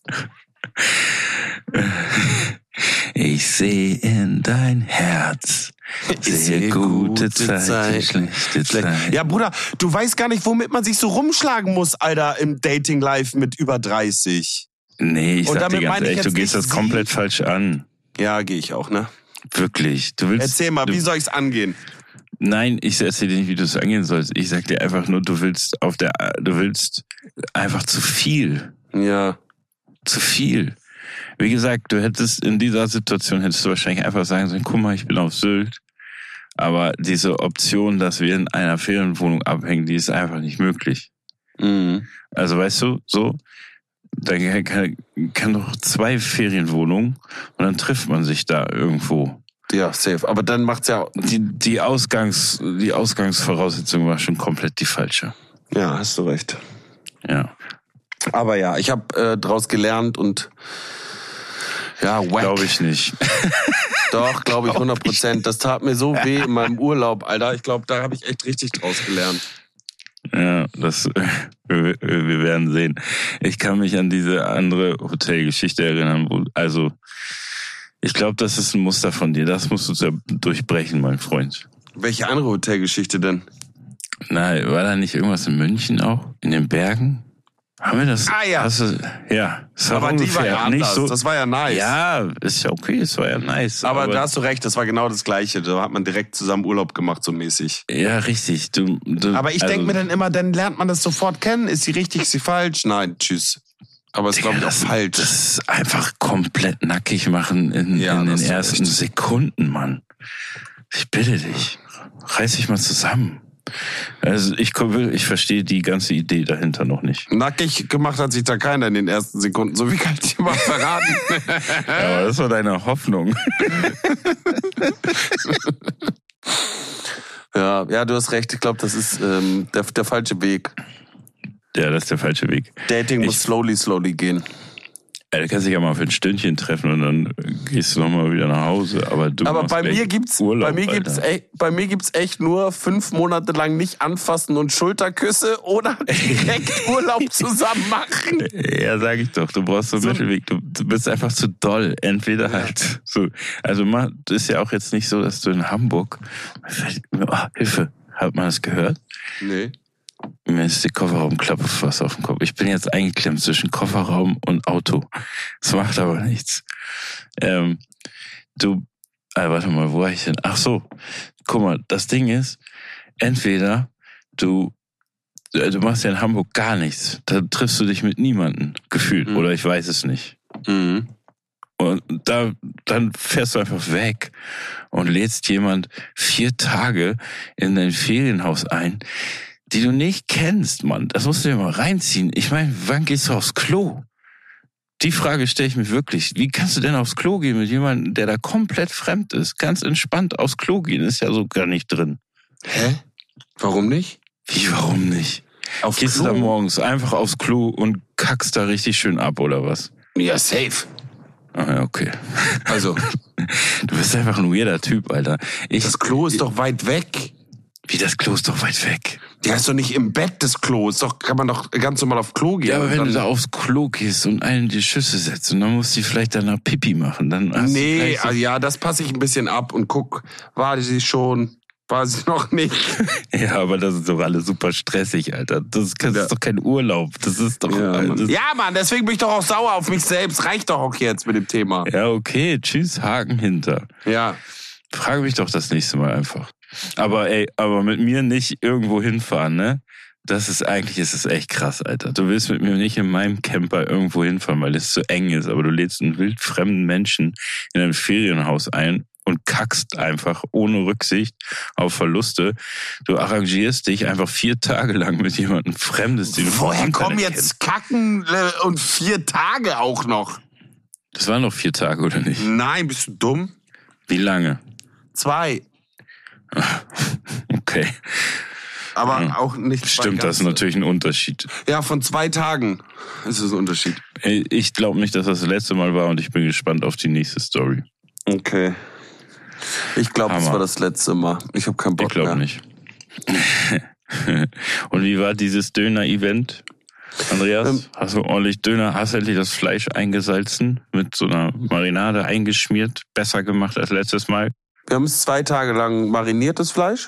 Ich sehe in dein Herz. Ich sehe gute Zeit, schlechte Zeit. Ja, Bruder, du weißt gar nicht, womit man sich so rumschlagen muss, Alter, im Dating-Life mit über 30. Nee, ich sag dir ganz ehrlich, du gehst das komplett falsch an. Ja, gehe ich auch, ne? Wirklich. Erzähl mal, wie soll ich's angehen? Nein, ich erzähl dir nicht, wie du es angehen sollst. Ich sag dir einfach nur, du willst einfach zu viel. Ja. Zu viel. Wie gesagt, in dieser Situation hättest du wahrscheinlich einfach sagen sollen, guck mal, ich bin auf Sylt. Aber diese Option, dass wir in einer Ferienwohnung abhängen, die ist einfach nicht möglich. Mhm. Also weißt du, so, da kann doch 2 Ferienwohnungen und dann trifft man sich da irgendwo. Ja, safe. Aber dann macht's ja... Die Ausgangsvoraussetzung war schon komplett die falsche. Ja, hast du recht. Ja. Aber ja, ich habe draus gelernt und ja, wack. Glaube ich nicht. Doch, glaube ich 100%. Das tat mir so weh in meinem Urlaub, Alter. Ich glaube, da habe ich echt richtig draus gelernt. Ja, wir werden sehen. Ich kann mich an diese andere Hotelgeschichte erinnern, ich glaube, das ist ein Muster von dir. Das musst du durchbrechen, mein Freund. Welche andere Hotelgeschichte denn? Nein, war da nicht irgendwas in München auch? In den Bergen? Haben wir das? Ah ja. Ja. Aber die war ja anders. Nicht so, das war ja nice. Ja, ist ja okay, es war ja nice. Aber da hast du recht, das war genau das Gleiche. Da hat man direkt zusammen Urlaub gemacht, so mäßig. Ja, richtig. Aber ich denke mir dann immer, dann lernt man das sofort kennen. Ist sie richtig, ist sie falsch? Nein, tschüss. Aber es ist, glaube ich, auch falsch. Das ist einfach komplett nackig machen in den ersten Sekunden, Mann. Ich bitte dich, reiß dich mal zusammen. Also ich verstehe die ganze Idee dahinter noch nicht. Nackig gemacht hat sich da keiner in den ersten Sekunden. So wie kann ich dir mal verraten. Ja, aber das war deine Hoffnung. Ja, du hast recht. Ich glaube, das ist der falsche Weg. Ja, das ist der falsche Weg. Dating muss slowly gehen. Ja, du kannst dich ja mal für ein Stündchen treffen und dann gehst du nochmal wieder nach Hause. Aber bei mir gibt's echt nur 5 Monate lang nicht anfassen und Schulterküsse oder direkt Urlaub zusammen machen. Ja, sag ich doch. Du brauchst so einen Mittelweg. Du bist einfach zu doll. Entweder halt so. Also das ist ja auch jetzt nicht so, dass du in Hamburg... Hilfe. Hat man das gehört? Nee. Mir ist die Kofferraumklappe fast auf dem Kopf. Ich bin jetzt eingeklemmt zwischen Kofferraum und Auto. Das macht aber nichts. Warte mal, wo war ich denn? Ach so, guck mal, das Ding ist, entweder du machst ja in Hamburg gar nichts. Da triffst du dich mit niemandem, gefühlt. Oder ich weiß es nicht. Mhm. Und dann fährst du einfach weg und lädst jemand 4 Tage in dein Ferienhaus ein, die du nicht kennst, Mann. Das musst du dir mal reinziehen. Ich meine, wann gehst du aufs Klo? Die Frage stelle ich mir wirklich. Wie kannst du denn aufs Klo gehen mit jemandem, der da komplett fremd ist? Ganz entspannt aufs Klo gehen, ist ja so gar nicht drin. Hä? Warum nicht? Wie, warum nicht? Gehst du da morgens einfach aufs Klo und kackst da richtig schön ab, oder was? Ja, safe. Ah ja, okay. Also. Du bist einfach ein weirder Typ, Alter. Das Klo ist doch weit weg. Wie, das Klo ist doch weit weg? Ja, ist doch nicht im Bett, das Klo. Kann man doch ganz normal auf Klo gehen. Ja, aber wenn du da aufs Klo gehst und einen die Schüsse setzt und dann musst du vielleicht danach Pipi machen, dann hast du so ja, das passe ich ein bisschen ab und guck, war sie schon, war sie noch nicht. Ja, aber das ist doch alles super stressig, Alter. Das ist doch kein Urlaub. Das ist doch... Ja, Mann, deswegen bin ich doch auch sauer auf mich selbst. Reicht doch auch jetzt mit dem Thema. Ja, okay, tschüss, Haken hinter. Ja. Frage mich doch das nächste Mal einfach. Aber mit mir nicht irgendwo hinfahren, ne? Das ist echt krass, Alter. Du willst mit mir nicht in meinem Camper irgendwo hinfahren, weil es zu eng ist, aber du lädst einen wildfremden Menschen in ein Ferienhaus ein und kackst einfach ohne Rücksicht auf Verluste. Du arrangierst dich einfach 4 Tage lang mit jemandem Fremdes, den du Woher kommen jetzt Kacken und 4 Tage auch noch? Das waren noch 4 Tage, oder nicht? Nein, bist du dumm? Wie lange? 2. Okay. Aber auch nicht. Stimmt, das ist natürlich ein Unterschied. Ja, von 2 Tagen ist es ein Unterschied. Ich glaube nicht, dass das letzte Mal war und ich bin gespannt auf die nächste Story. Okay. Ich glaube, das war das letzte Mal. Ich habe keinen Bock mehr. Ich glaube nicht. Und wie war dieses Döner-Event, Andreas? Hast du ordentlich Döner, hast endlich das Fleisch eingesalzen, mit so einer Marinade eingeschmiert, besser gemacht als letztes Mal? Wir haben es 2 Tage lang mariniert, das Fleisch.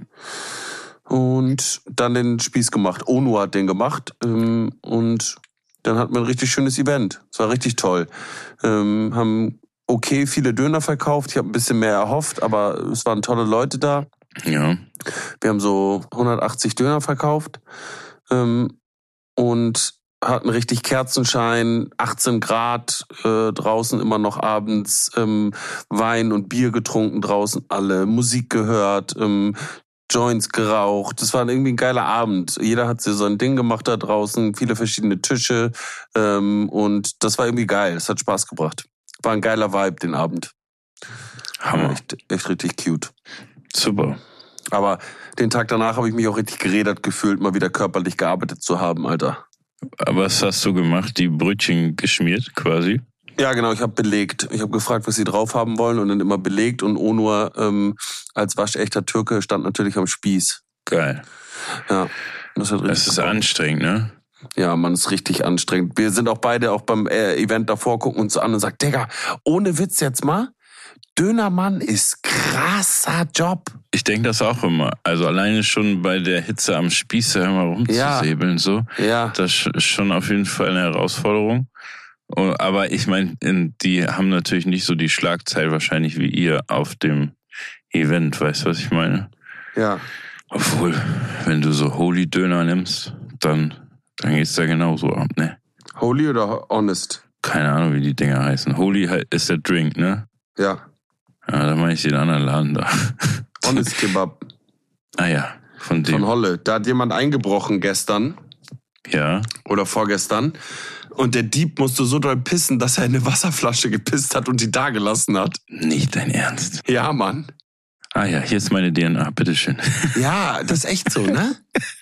Und dann den Spieß gemacht. Onu hat den gemacht. Und dann hatten wir ein richtig schönes Event. Es war richtig toll. Haben viele Döner verkauft. Ich habe ein bisschen mehr erhofft, aber es waren tolle Leute da. Ja. Wir haben so 180 Döner verkauft. Und hatten richtig Kerzenschein, 18 Grad, draußen immer noch abends, Wein und Bier getrunken draußen, alle Musik gehört, Joints geraucht. Das war irgendwie ein geiler Abend. Jeder hat sich so ein Ding gemacht da draußen, viele verschiedene Tische, und das war irgendwie geil. Es hat Spaß gebracht. War ein geiler Vibe den Abend. Hammer. Echt richtig cute. Super. Aber den Tag danach habe ich mich auch richtig gerädert gefühlt, mal wieder körperlich gearbeitet zu haben, Alter. Aber was hast du gemacht? Die Brötchen geschmiert quasi? Ja, genau, ich habe belegt. Ich habe gefragt, was sie drauf haben wollen und dann immer belegt. Und Onur als waschechter Türke stand natürlich am Spieß. Geil. Ja, das ist anstrengend, ne? Ja, man, ist richtig anstrengend. Wir sind auch beide beim Event davor, gucken uns an und sagen, Digga, ohne Witz jetzt mal, Dönermann ist krasser Job. Ich denke das auch immer. Also alleine schon bei der Hitze am Spieß immer rumzusäbeln, so. Ja. Das ist schon auf jeden Fall eine Herausforderung. Aber ich meine, die haben natürlich nicht so die Schlagzeit wahrscheinlich wie ihr auf dem Event, weißt du, was ich meine? Ja. Obwohl, wenn du so Holy Döner nimmst, dann geht's da genauso ab, ne? Holy oder Honest? Keine Ahnung, wie die Dinger heißen. Holy ist der Drink, ne? Ja. Ja, da meine ich den anderen Laden da. Honest Kebab. Ah ja, von dem. Von Holle. Da hat jemand eingebrochen gestern. Ja. Oder vorgestern. Und der Dieb musste so doll pissen, dass er in eine Wasserflasche gepisst hat und die da gelassen hat. Nicht dein Ernst? Ja, Mann. Ah ja, hier ist meine DNA, bitteschön. Ja, das ist echt so, ne?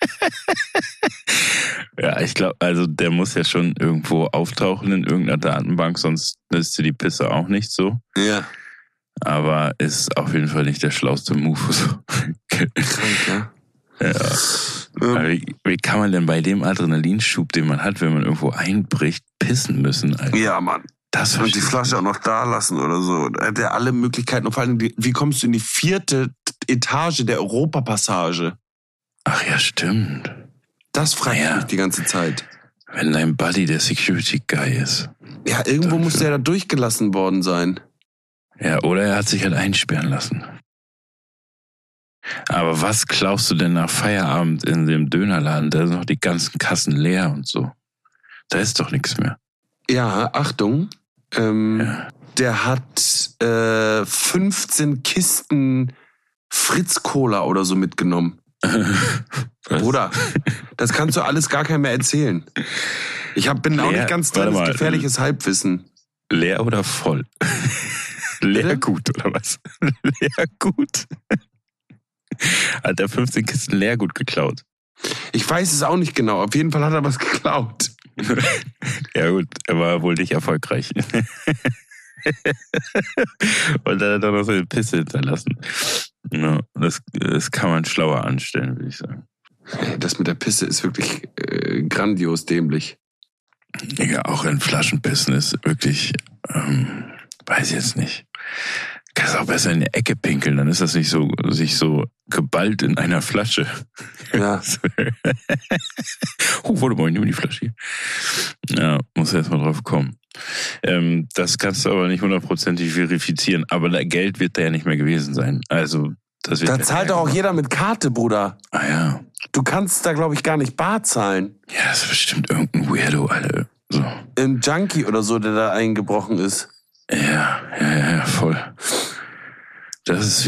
Ja, ich glaube, also der muss ja schon irgendwo auftauchen in irgendeiner Datenbank, sonst nützt die Pisse auch nicht so. Ja. Aber ist auf jeden Fall nicht der schlauste Move. So. Krank, ja. Ja. Wie kann man denn bei dem Adrenalinschub, den man hat, wenn man irgendwo einbricht, pissen müssen? Alter? Ja, Mann. Und die Flasche auch noch da lassen oder so. Er hat ja alle Möglichkeiten. Und vor allem, wie kommst du in die 4. Etage der Europapassage? Ach ja, stimmt. Das fragt mich die ganze Zeit. Wenn dein Buddy der Security Guy ist. Ja, irgendwo muss der da durchgelassen worden sein. Ja, oder er hat sich halt einsperren lassen. Aber was klaust du denn nach Feierabend in dem Dönerladen? Da sind noch die ganzen Kassen leer und so. Da ist doch nichts mehr. Ja, Achtung. Der hat 15 Kisten Fritz Cola oder so mitgenommen. Bruder, das kannst du alles gar keinem mehr erzählen. Bin auch nicht ganz drin, das ist gefährliches Halbwissen. Leer oder voll? Leer gut, oder was? Leer gut. Hat er 15 Kisten Leergut geklaut? Ich weiß es auch nicht genau. Auf jeden Fall hat er was geklaut. Ja gut, er war wohl nicht erfolgreich. Und dann hat er noch so eine Pisse hinterlassen. Ja, das kann man schlauer anstellen, würde ich sagen. Das mit der Pisse ist wirklich grandios dämlich. Ja, auch in Flaschenpissen ist wirklich, weiß ich jetzt nicht. Kannst auch besser in die Ecke pinkeln, dann ist das nicht so, sich so geballt in einer Flasche. Ja. Warte mal, ich nehme die Flasche hier. Ja, muss erst mal drauf kommen. Das kannst du aber nicht 100%ig verifizieren, aber Geld wird da ja nicht mehr gewesen sein. Also, das wird da zahlt doch auch jeder mit Karte, Bruder. Ah ja. Du kannst da, glaube ich, gar nicht bar zahlen. Ja, das ist bestimmt irgendein Weirdo, Alter. So. Ein Junkie oder so, der da eingebrochen ist. Ja, voll. Das ist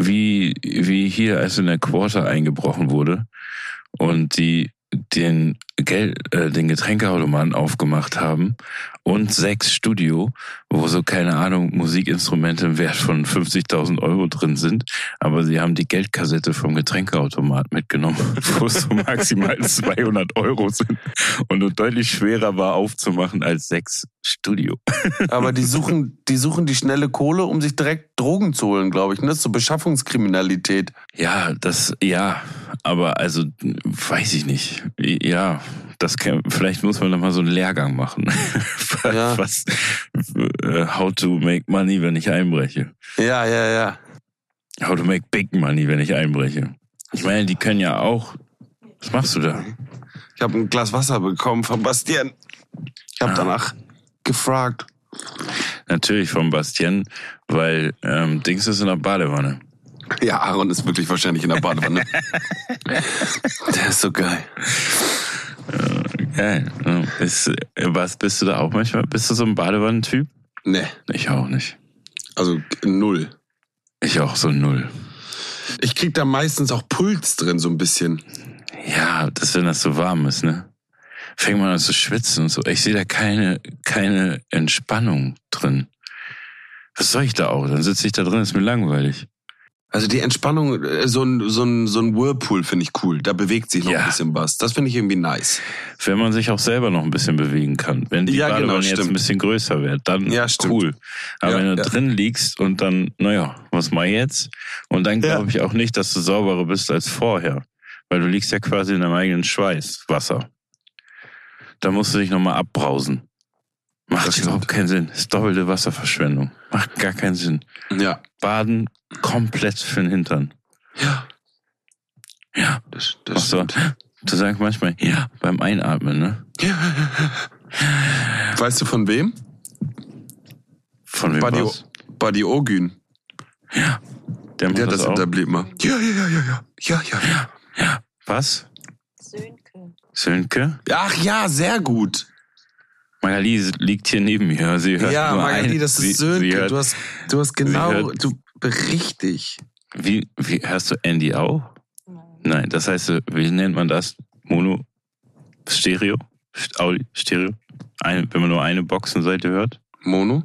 wie hier, als in der Quarter eingebrochen wurde und die den den Getränkeautomaten aufgemacht haben und 6 Studio, wo so, keine Ahnung, Musikinstrumente im Wert von 50.000 Euro drin sind, aber sie haben die Geldkassette vom Getränkeautomat mitgenommen, wo es so maximal 200 Euro sind und nur deutlich schwerer war aufzumachen als 6 Studio. Aber die suchen die schnelle Kohle, um sich direkt Drogen zu holen, glaube ich. Das ist so Beschaffungskriminalität. Ja, aber also, weiß ich nicht. Ja, vielleicht muss man noch mal so einen Lehrgang machen. Ja. How to make money, wenn ich einbreche. Ja. How to make big money, wenn ich einbreche. Ich meine, die können ja auch... Was machst du da? Ich habe ein Glas Wasser bekommen von Bastien. Ich habe danach gefragt. Natürlich von Bastien, weil Dings ist in der Badewanne. Ja, Aaron ist wirklich wahrscheinlich in der Badewanne. Der ist so geil. Geil. Bist du da auch manchmal? Bist du so ein Badewannentyp? Nee. Ich auch nicht. Also 0. Ich auch so 0. Ich krieg da meistens auch Puls drin, so ein bisschen. Ja, wenn das so warm ist, ne? Fängt man an zu schwitzen und so. Ich sehe da keine Entspannung drin. Was soll ich da auch? Dann sitze ich da drin, ist mir langweilig. Also die Entspannung, so ein Whirlpool finde ich cool. Da bewegt sich noch ein bisschen was. Das finde ich irgendwie nice. Wenn man sich auch selber noch ein bisschen bewegen kann. Wenn die Badewanne jetzt ein bisschen größer wird, dann cool. Aber wenn du drin liegst und dann, was mach ich jetzt? Und dann glaube ich auch nicht, dass du sauberer bist als vorher. Weil du liegst ja quasi in deinem eigenen Schweißwasser. Da musst du dich nochmal abbrausen. Macht überhaupt keinen Sinn. Das ist doppelte Wasserverschwendung. Macht gar keinen Sinn. Ja. Baden komplett für den Hintern. Ja. Das stimmt. Du sagst manchmal, beim Einatmen, ne? Weißt du von wem? Von wem? Buddy Ogün. Ja. Der hat das etabliert mal. Ja. Was? Sönke? Ach ja, sehr gut. Magali liegt hier neben mir. Sie hört nur Magali, das ist Sönke. Du hast genau, richtig. Wie hörst du Andy auch? Nein, das heißt, wie nennt man das? Mono? Stereo? Stereo? Wenn man nur eine Boxenseite hört? Mono?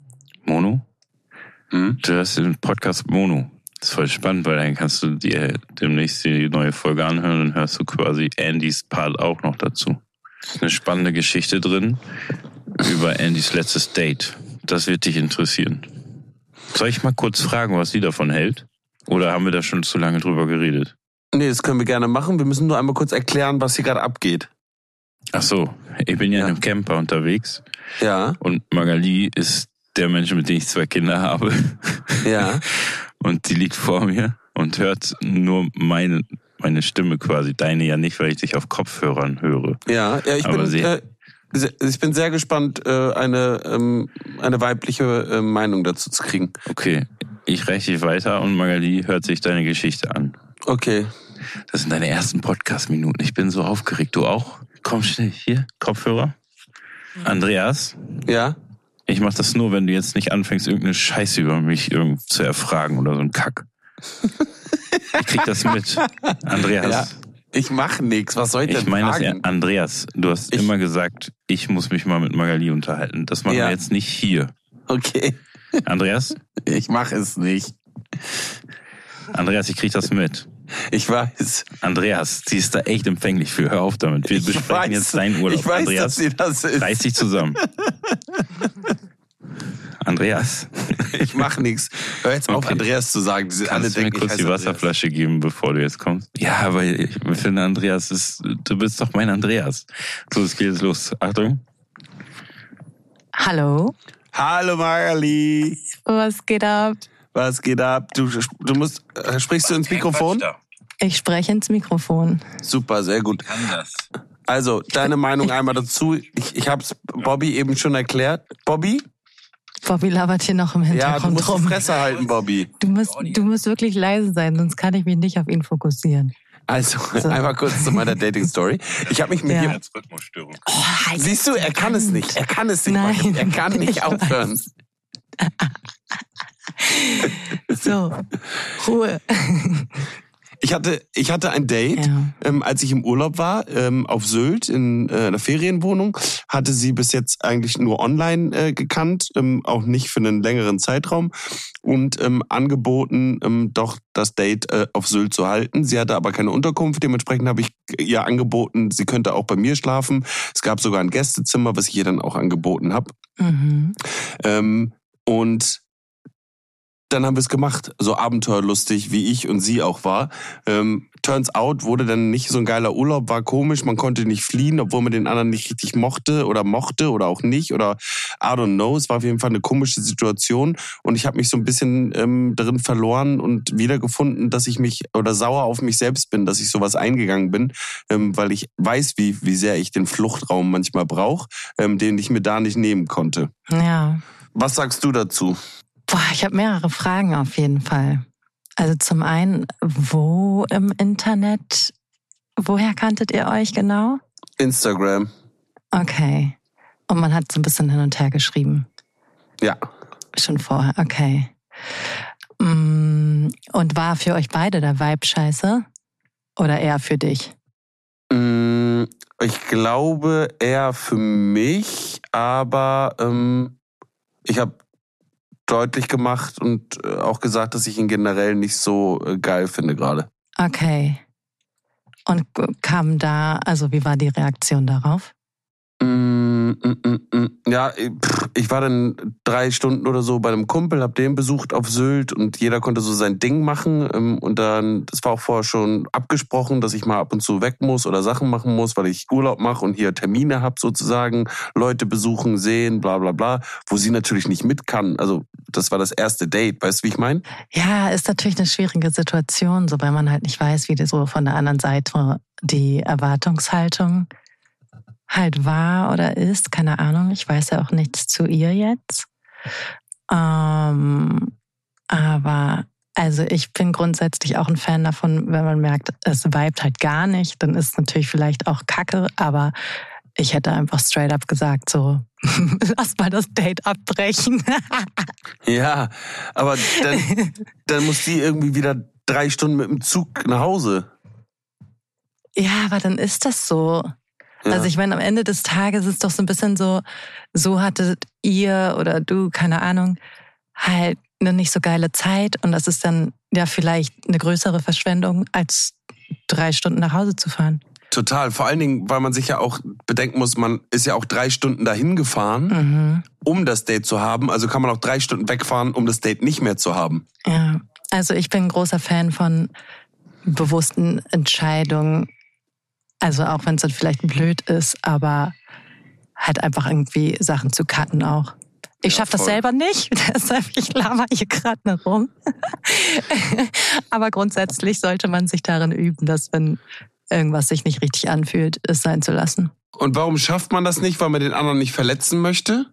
Du hörst den Podcast Mono. Das ist voll spannend, weil dann kannst du dir demnächst die neue Folge anhören und hörst du quasi Andys Part auch noch dazu. Da ist eine spannende Geschichte drin über Andys letztes Date. Das wird dich interessieren. Soll ich mal kurz fragen, was sie davon hält? Oder haben wir da schon zu lange drüber geredet? Nee, das können wir gerne machen. Wir müssen nur einmal kurz erklären, was hier gerade abgeht. Ach so, ich bin ja in einem Camper unterwegs. Ja. Und Magali ist der Mensch, mit dem ich 2 Kinder habe. Ja. Und die liegt vor mir und hört nur meine Stimme quasi. Deine ja nicht, weil ich dich auf Kopfhörern höre. Ja, ich bin sehr gespannt, eine weibliche Meinung dazu zu kriegen. Okay, ich reiche dich weiter und Magali hört sich deine Geschichte an. Okay. Das sind deine ersten Podcast-Minuten. Ich bin so aufgeregt. Du auch? Komm schnell, hier, Kopfhörer. Andreas? Ja? Ich mach das nur, wenn du jetzt nicht anfängst, irgendeine Scheiße über mich zu erfragen oder so ein Kack. Ich krieg das mit. Andreas. Ja, ich mach nichts. Was soll ich denn fragen? Ich meine das, Andreas, du hast immer gesagt, ich muss mich mal mit Magali unterhalten. Das machen wir jetzt nicht hier. Okay. Andreas? Ich mach es nicht. Andreas, ich krieg das mit. Ich weiß. Andreas, sie ist da echt empfänglich für. Hör auf damit. Wir besprechen jetzt deinen Urlaub. Ich weiß, Andreas, dass sie das ist. Reiß dich zusammen. Andreas. Ich mach nichts. Hör jetzt auf, Andreas zu sagen. Kannst du mir kurz die Wasserflasche geben, bevor du jetzt kommst? Ja, aber ich finde, Andreas du bist doch mein Andreas. So, es geht jetzt los. Achtung. Hallo. Hallo Magali. Was geht ab? Was geht ab? Du musst, sprichst du ins Mikrofon? Ich spreche ins Mikrofon. Super, sehr gut. Ich kann das. Also, deine Meinung einmal dazu. Ich habe es Bobby eben schon erklärt. Bobby labert hier noch im Hintergrund rum. Ja, du musst die Fresse halten, Bobby. Du musst wirklich leise sein, sonst kann ich mich nicht auf ihn fokussieren. Also, einmal kurz zu meiner Dating-Story. Ich habe mich mit ihm... Siehst du, er kann es nicht. Er kann es nicht. Nein, er kann nicht aufhören. So, Ruhe. Ich hatte ein Date, als ich im Urlaub war, auf Sylt in einer Ferienwohnung. Hatte sie bis jetzt eigentlich nur online gekannt, auch nicht für einen längeren Zeitraum. Und angeboten, doch das Date auf Sylt zu halten. Sie hatte aber keine Unterkunft, dementsprechend habe ich ihr angeboten, sie könnte auch bei mir schlafen. Es gab sogar ein Gästezimmer, was ich ihr dann auch angeboten habe. Und dann haben wir es gemacht, so abenteuerlustig, wie ich und sie auch war. Turns out wurde dann nicht so ein geiler Urlaub, war komisch, man konnte nicht fliehen, obwohl man den anderen nicht richtig mochte oder auch nicht oder I don't know. Es war auf jeden Fall eine komische Situation und ich habe mich so ein bisschen darin verloren und wiedergefunden, dass ich sauer auf mich selbst bin, dass ich sowas eingegangen bin, weil ich weiß, wie sehr ich den Fluchtraum manchmal brauche, den ich mir da nicht nehmen konnte. Ja. Was sagst du dazu? Boah, ich habe mehrere Fragen auf jeden Fall. Also zum einen, wo im Internet, woher kanntet ihr euch genau? Instagram. Okay. Und man hat so ein bisschen hin und her geschrieben? Ja. Schon vorher, okay. Und war für euch beide der Vibe scheiße? Oder eher für dich? Ich glaube eher für mich, aber ich habe deutlich gemacht und auch gesagt, dass ich ihn generell nicht so geil finde gerade. Okay. Und kam da, also wie war die Reaktion darauf? Ja, ich war dann 3 Stunden oder so bei einem Kumpel, hab den besucht auf Sylt und jeder konnte so sein Ding machen und dann, das war auch vorher schon abgesprochen, dass ich mal ab und zu weg muss oder Sachen machen muss, weil ich Urlaub mache und hier Termine hab sozusagen, Leute besuchen, sehen, bla bla bla, wo sie natürlich nicht mit kann. Also das war das erste Date, weißt du, wie ich meine? Ja, ist natürlich eine schwierige Situation, so weil man halt nicht weiß, wie das so von der anderen Seite die Erwartungshaltung halt war oder ist, keine Ahnung. Ich weiß ja auch nichts zu ihr jetzt. Aber also ich bin grundsätzlich auch ein Fan davon, wenn man merkt, es vibet halt gar nicht, dann ist es natürlich vielleicht auch Kacke, aber ich hätte einfach straight up gesagt, so, lass mal das Date abbrechen. Ja, aber dann muss die irgendwie wieder 3 Stunden mit dem Zug nach Hause. Ja, aber dann ist das so. Ja. Also ich meine, am Ende des Tages ist es doch so ein bisschen so hattet ihr oder du, keine Ahnung, halt eine nicht so geile Zeit und das ist dann ja vielleicht eine größere Verschwendung, als 3 Stunden nach Hause zu fahren. Total, vor allen Dingen, weil man sich ja auch bedenken muss, man ist ja auch 3 Stunden dahin gefahren, um das Date zu haben. Also kann man auch 3 Stunden wegfahren, um das Date nicht mehr zu haben. Ja, also ich bin ein großer Fan von bewussten Entscheidungen. Also auch wenn es dann vielleicht blöd ist, aber halt einfach irgendwie Sachen zu cutten auch. Ich schaffe das selber nicht, deshalb ich laber hier gerade noch rum. Aber grundsätzlich sollte man sich darin üben, dass wenn irgendwas sich nicht richtig anfühlt, es sein zu lassen. Und warum schafft man das nicht? Weil man den anderen nicht verletzen möchte?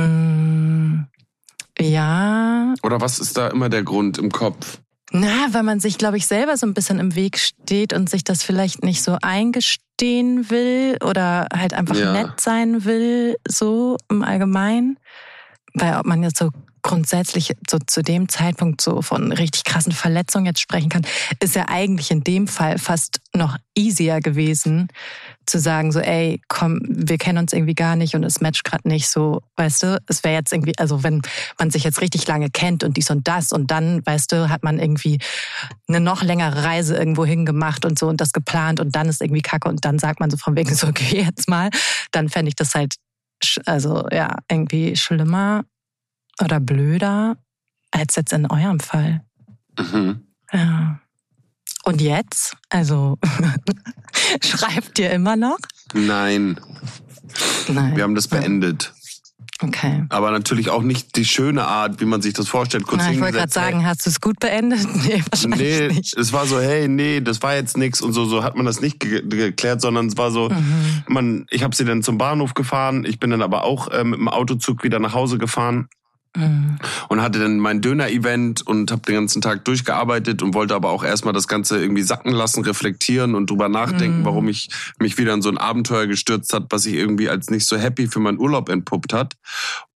Ja. Oder was ist da immer der Grund im Kopf? Na, weil man sich, glaube ich, selber so ein bisschen im Weg steht und sich das vielleicht nicht so eingestehen will oder halt einfach nett sein will, so im Allgemeinen. Weil ob man jetzt so grundsätzlich so zu dem Zeitpunkt so von richtig krassen Verletzungen jetzt sprechen kann, ist ja eigentlich in dem Fall fast noch easier gewesen, zu sagen so, ey, komm, wir kennen uns irgendwie gar nicht und es matcht gerade nicht so, weißt du, es wäre jetzt irgendwie, also wenn man sich jetzt richtig lange kennt und dies und das und dann, weißt du, hat man irgendwie eine noch längere Reise irgendwo hingemacht und so und das geplant und dann ist irgendwie Kacke und dann sagt man so von wegen so, okay, jetzt mal, dann fände ich das halt, also ja, irgendwie schlimmer oder blöder als jetzt in eurem Fall. Ja. Und jetzt? Also, schreibt ihr immer noch? Nein. Wir haben das beendet. Okay. Aber natürlich auch nicht die schöne Art, wie man sich das vorstellt. Kurz ich wollte gerade sagen, hast du es gut beendet? Nee, wahrscheinlich nicht. Es war so, hey, nee, das war jetzt nix und so hat man das nicht geklärt, sondern es war so, ich habe sie dann zum Bahnhof gefahren, ich bin dann aber auch mit dem Autozug wieder nach Hause gefahren. Und hatte dann mein Döner-Event und habe den ganzen Tag durchgearbeitet und wollte aber auch erstmal das Ganze irgendwie sacken lassen, reflektieren und drüber nachdenken, warum ich mich wieder in so ein Abenteuer gestürzt hat, was sich irgendwie als nicht so happy für meinen Urlaub entpuppt hat.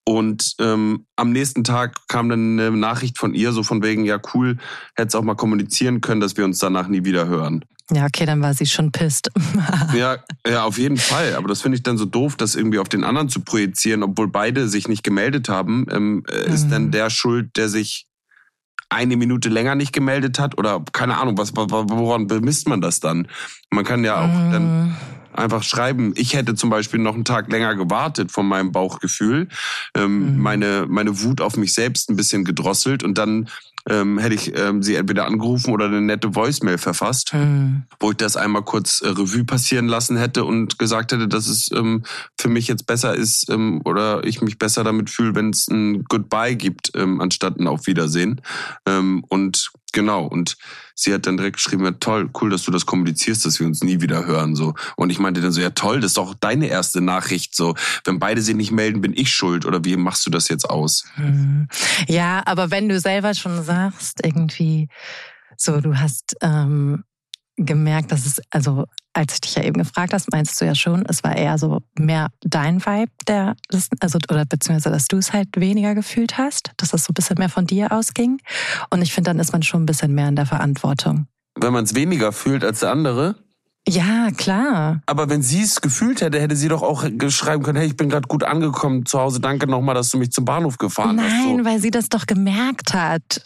Und am nächsten Tag kam dann eine Nachricht von ihr, so von wegen, ja cool, hättest auch mal kommunizieren können, dass wir uns danach nie wieder hören. Ja, okay, dann war sie schon pisst. Ja, auf jeden Fall. Aber das finde ich dann so doof, das irgendwie auf den anderen zu projizieren, obwohl beide sich nicht gemeldet haben. Ist dann der schuld, der sich eine Minute länger nicht gemeldet hat? Oder keine Ahnung, woran bemisst man das dann? Man kann ja auch dann einfach schreiben, ich hätte zum Beispiel noch einen Tag länger gewartet von meinem Bauchgefühl, meine Wut auf mich selbst ein bisschen gedrosselt und dann hätte ich sie entweder angerufen oder eine nette Voicemail verfasst, wo ich das einmal kurz Revue passieren lassen hätte und gesagt hätte, dass es für mich jetzt besser ist oder ich mich besser damit fühle, wenn es ein Goodbye gibt, anstatt ein Auf Wiedersehen. Und genau, und sie hat dann direkt geschrieben, ja toll, cool, dass du das kommunizierst, dass wir uns nie wieder hören. So. Und ich meinte dann so, ja toll, das ist doch deine erste Nachricht. So, wenn beide sich nicht melden, bin ich schuld. Oder wie machst du das jetzt aus? Ja, aber wenn du selber schon sagst, irgendwie so, du hast gemerkt, dass es, also als ich dich ja eben gefragt hast, meinst du ja schon, es war eher so mehr dein Vibe, oder beziehungsweise, dass du es halt weniger gefühlt hast, dass das so ein bisschen mehr von dir ausging. Und ich finde, dann ist man schon ein bisschen mehr in der Verantwortung. Wenn man es weniger fühlt als der andere? Ja, klar. Aber wenn sie es gefühlt hätte, hätte sie doch auch schreiben können, hey, ich bin gerade gut angekommen zu Hause, danke nochmal, dass du mich zum Bahnhof gefahren hast. Nein, weil sie das doch gemerkt hat.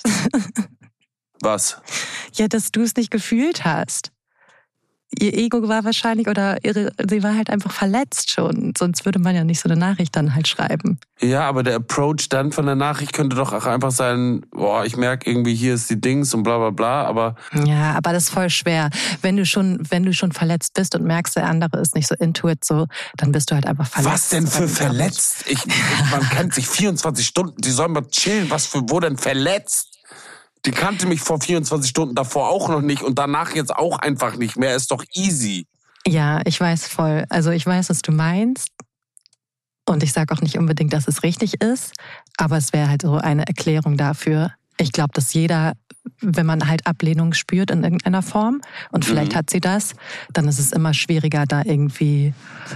Was? Ja, dass du es nicht gefühlt hast. Ihr Ego war wahrscheinlich, sie war halt einfach verletzt schon. Sonst würde man ja nicht so eine Nachricht dann halt schreiben. Ja, aber der Approach dann von der Nachricht könnte doch auch einfach sein, boah, ich merke irgendwie, hier ist die Dings und bla bla bla, aber... Ja, aber das ist voll schwer. Wenn du schon verletzt bist und merkst, der andere ist nicht so into it, so, dann bist du halt einfach verletzt. Was denn für verletzt? Man kennt sich 24 Stunden, die sollen mal chillen, wo denn verletzt? Die kannte mich vor 24 Stunden davor auch noch nicht und danach jetzt auch einfach nicht mehr. Ist doch easy. Ja, ich weiß voll. Also ich weiß, was du meinst. Und ich sage auch nicht unbedingt, dass es richtig ist. Aber es wäre halt so eine Erklärung dafür. Ich glaube, dass jeder, wenn man halt Ablehnung spürt in irgendeiner Form, und vielleicht hat sie das, dann ist es immer schwieriger, da irgendwie...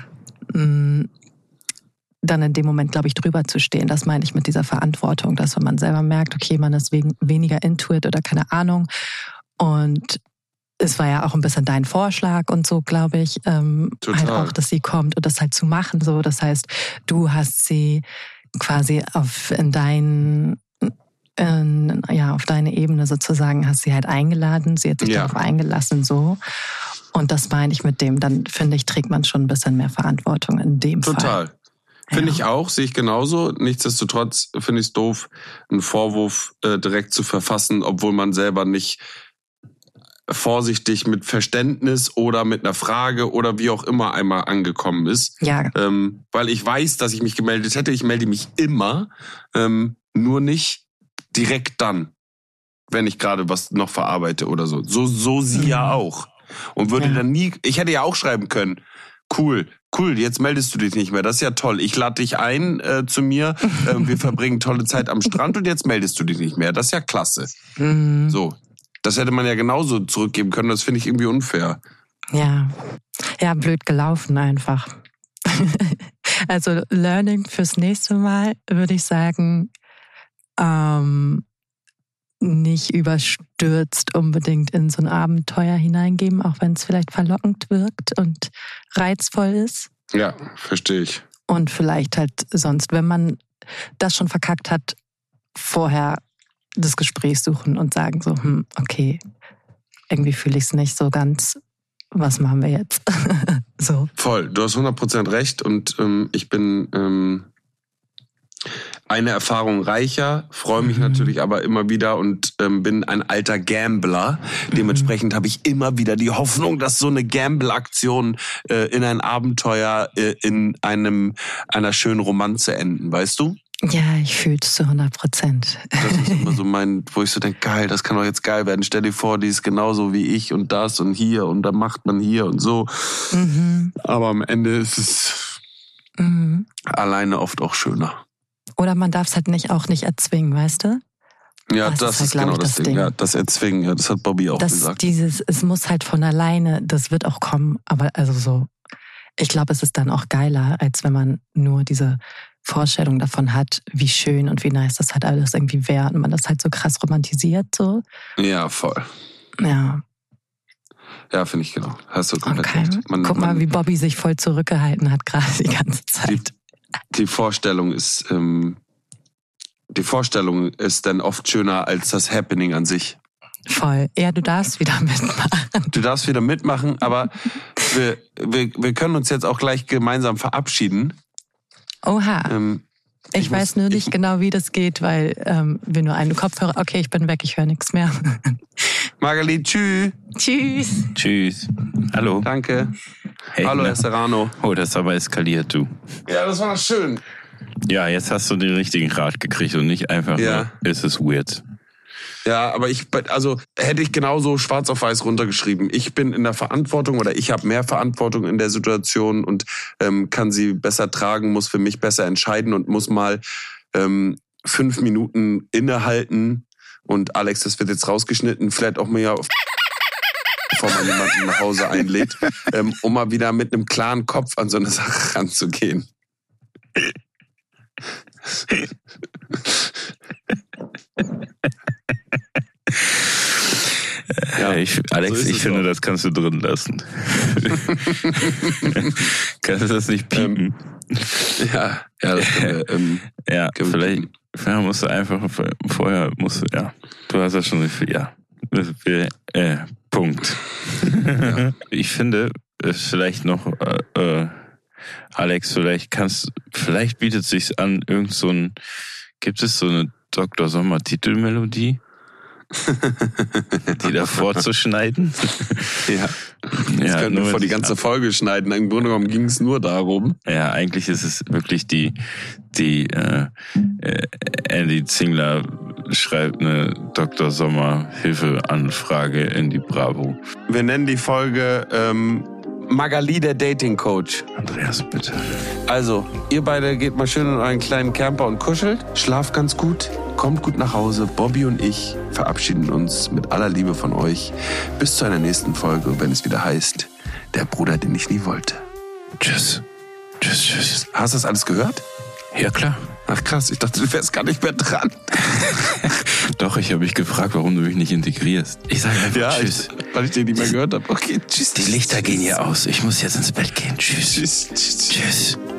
dann in dem Moment, glaube ich, drüber zu stehen. Das meine ich mit dieser Verantwortung, dass wenn man selber merkt, okay, man ist weniger into it oder keine Ahnung. Und es war ja auch ein bisschen dein Vorschlag und so, glaube ich, halt auch, dass sie kommt und das halt zu machen. So, das heißt, du hast sie quasi auf deine Ebene sozusagen, hast sie halt eingeladen. Sie hat sich darauf eingelassen, so. Und das meine ich mit dem, dann finde ich, trägt man schon ein bisschen mehr Verantwortung in dem Fall. Total. Finde ich auch, sehe ich genauso. Nichtsdestotrotz finde ich es doof, einen Vorwurf direkt zu verfassen, obwohl man selber nicht vorsichtig mit Verständnis oder mit einer Frage oder wie auch immer einmal angekommen ist. Ja. Weil ich weiß, dass ich mich gemeldet hätte. Ich melde mich immer, nur nicht direkt dann, wenn ich gerade was noch verarbeite oder so. So sie ja auch. Und würde dann nie, ich hätte ja auch schreiben können, cool, jetzt meldest du dich nicht mehr. Das ist ja toll. Ich lade dich ein zu mir. Wir verbringen tolle Zeit am Strand und jetzt meldest du dich nicht mehr. Das ist ja klasse. So, das hätte man ja genauso zurückgeben können. Das finde ich irgendwie unfair. Ja, blöd gelaufen einfach. Also Learning fürs nächste Mal würde ich sagen, nicht überstürzt unbedingt in so ein Abenteuer hineingeben, auch wenn es vielleicht verlockend wirkt und reizvoll ist. Ja, verstehe ich. Und vielleicht halt sonst, wenn man das schon verkackt hat, vorher das Gespräch suchen und sagen so, okay, irgendwie fühle ich es nicht so ganz, was machen wir jetzt? So. Voll, du hast 100% recht und ich bin eine Erfahrung reicher, freue mich natürlich aber immer wieder und bin ein alter Gambler. Dementsprechend habe ich immer wieder die Hoffnung, dass so eine Gamble-Aktion in ein Abenteuer in einer schönen Romanze enden, weißt du? Ja, ich fühle es zu 100%. Das ist immer so wo ich so denke, geil, das kann doch jetzt geil werden. Stell dir vor, die ist genauso wie ich und das und hier und da macht man hier und so. Aber am Ende ist es alleine oft auch schöner. Oder man darf es halt auch nicht erzwingen, weißt du? Ja, das ist genau das Ding. Ja, das Erzwingen, ja, das hat Bobby auch gesagt. Es muss halt von alleine, das wird auch kommen, aber also so, ich glaube, es ist dann auch geiler, als wenn man nur diese Vorstellung davon hat, wie schön und wie nice das halt alles irgendwie wäre und man das halt so krass romantisiert so. Ja, voll. Ja. Ja, finde ich genau. Hast du komplett Okay. recht. Guck mal, wie Bobby sich voll zurückgehalten hat gerade die ganze Zeit. Die Vorstellung ist dann oft schöner als das Happening an sich. Voll. Ja, du darfst wieder mitmachen. Du darfst wieder mitmachen, aber wir können uns jetzt auch gleich gemeinsam verabschieden. Oha. Ich weiß nur nicht genau, wie das geht, weil wir nur einen Kopfhörer... Okay, ich bin weg, ich höre nichts mehr. Magali, tschüss. Tschüss. Tschüss. Hallo. Danke. Hey, hallo, Herr Serrano. Oh, das ist aber eskaliert, du. Ja, das war schön. Ja, jetzt hast du den richtigen Rat gekriegt und nicht einfach nur, es ist weird. Ja, aber hätte ich genauso schwarz auf weiß runtergeschrieben. Ich bin in der Verantwortung oder ich habe mehr Verantwortung in der Situation und kann sie besser tragen, muss für mich besser entscheiden und muss mal 5 Minuten innehalten. Und Alex, das wird jetzt rausgeschnitten, vielleicht auch mehr bevor man jemanden nach Hause einlädt, um mal wieder mit einem klaren Kopf an so eine Sache ranzugehen. Ja, Alex, so ich finde, das kannst du drin lassen. Kannst du das nicht piepen? Ja, das können wir, ja, vielleicht musst du einfach vorher, du hast das schon, Punkt. Ja. Ich finde, vielleicht noch, Alex, vielleicht bietet es sich an, gibt es so eine Dr. Sommer Titelmelodie? Die davor zu schneiden? Ja. Das können wir vor die ganze Folge schneiden. Im Grunde genommen ging es nur darum. Ja, eigentlich ist es wirklich die Andy Zingler schreibt eine Dr. Sommer Hilfeanfrage in die Bravo. Wir nennen die Folge Magali, der Dating Coach. Andreas, bitte. Also, ihr beide geht mal schön in euren kleinen Camper und kuschelt. Schlaft ganz gut, kommt gut nach Hause. Bobby und ich verabschieden uns mit aller Liebe von euch. Bis zu einer nächsten Folge, wenn es wieder heißt, der Bruder, den ich nie wollte. Tschüss. Tschüss. Hast du das alles gehört? Ja, klar. Ach krass, ich dachte, du wärst gar nicht mehr dran. Doch, ich habe mich gefragt, warum du mich nicht integrierst. Ich sage einfach Tschüss. Weil ich den nicht mehr gehört habe. Okay, tschüss. Die Lichter gehen hier aus. Ich muss jetzt ins Bett gehen. Tschüss. Tschüss.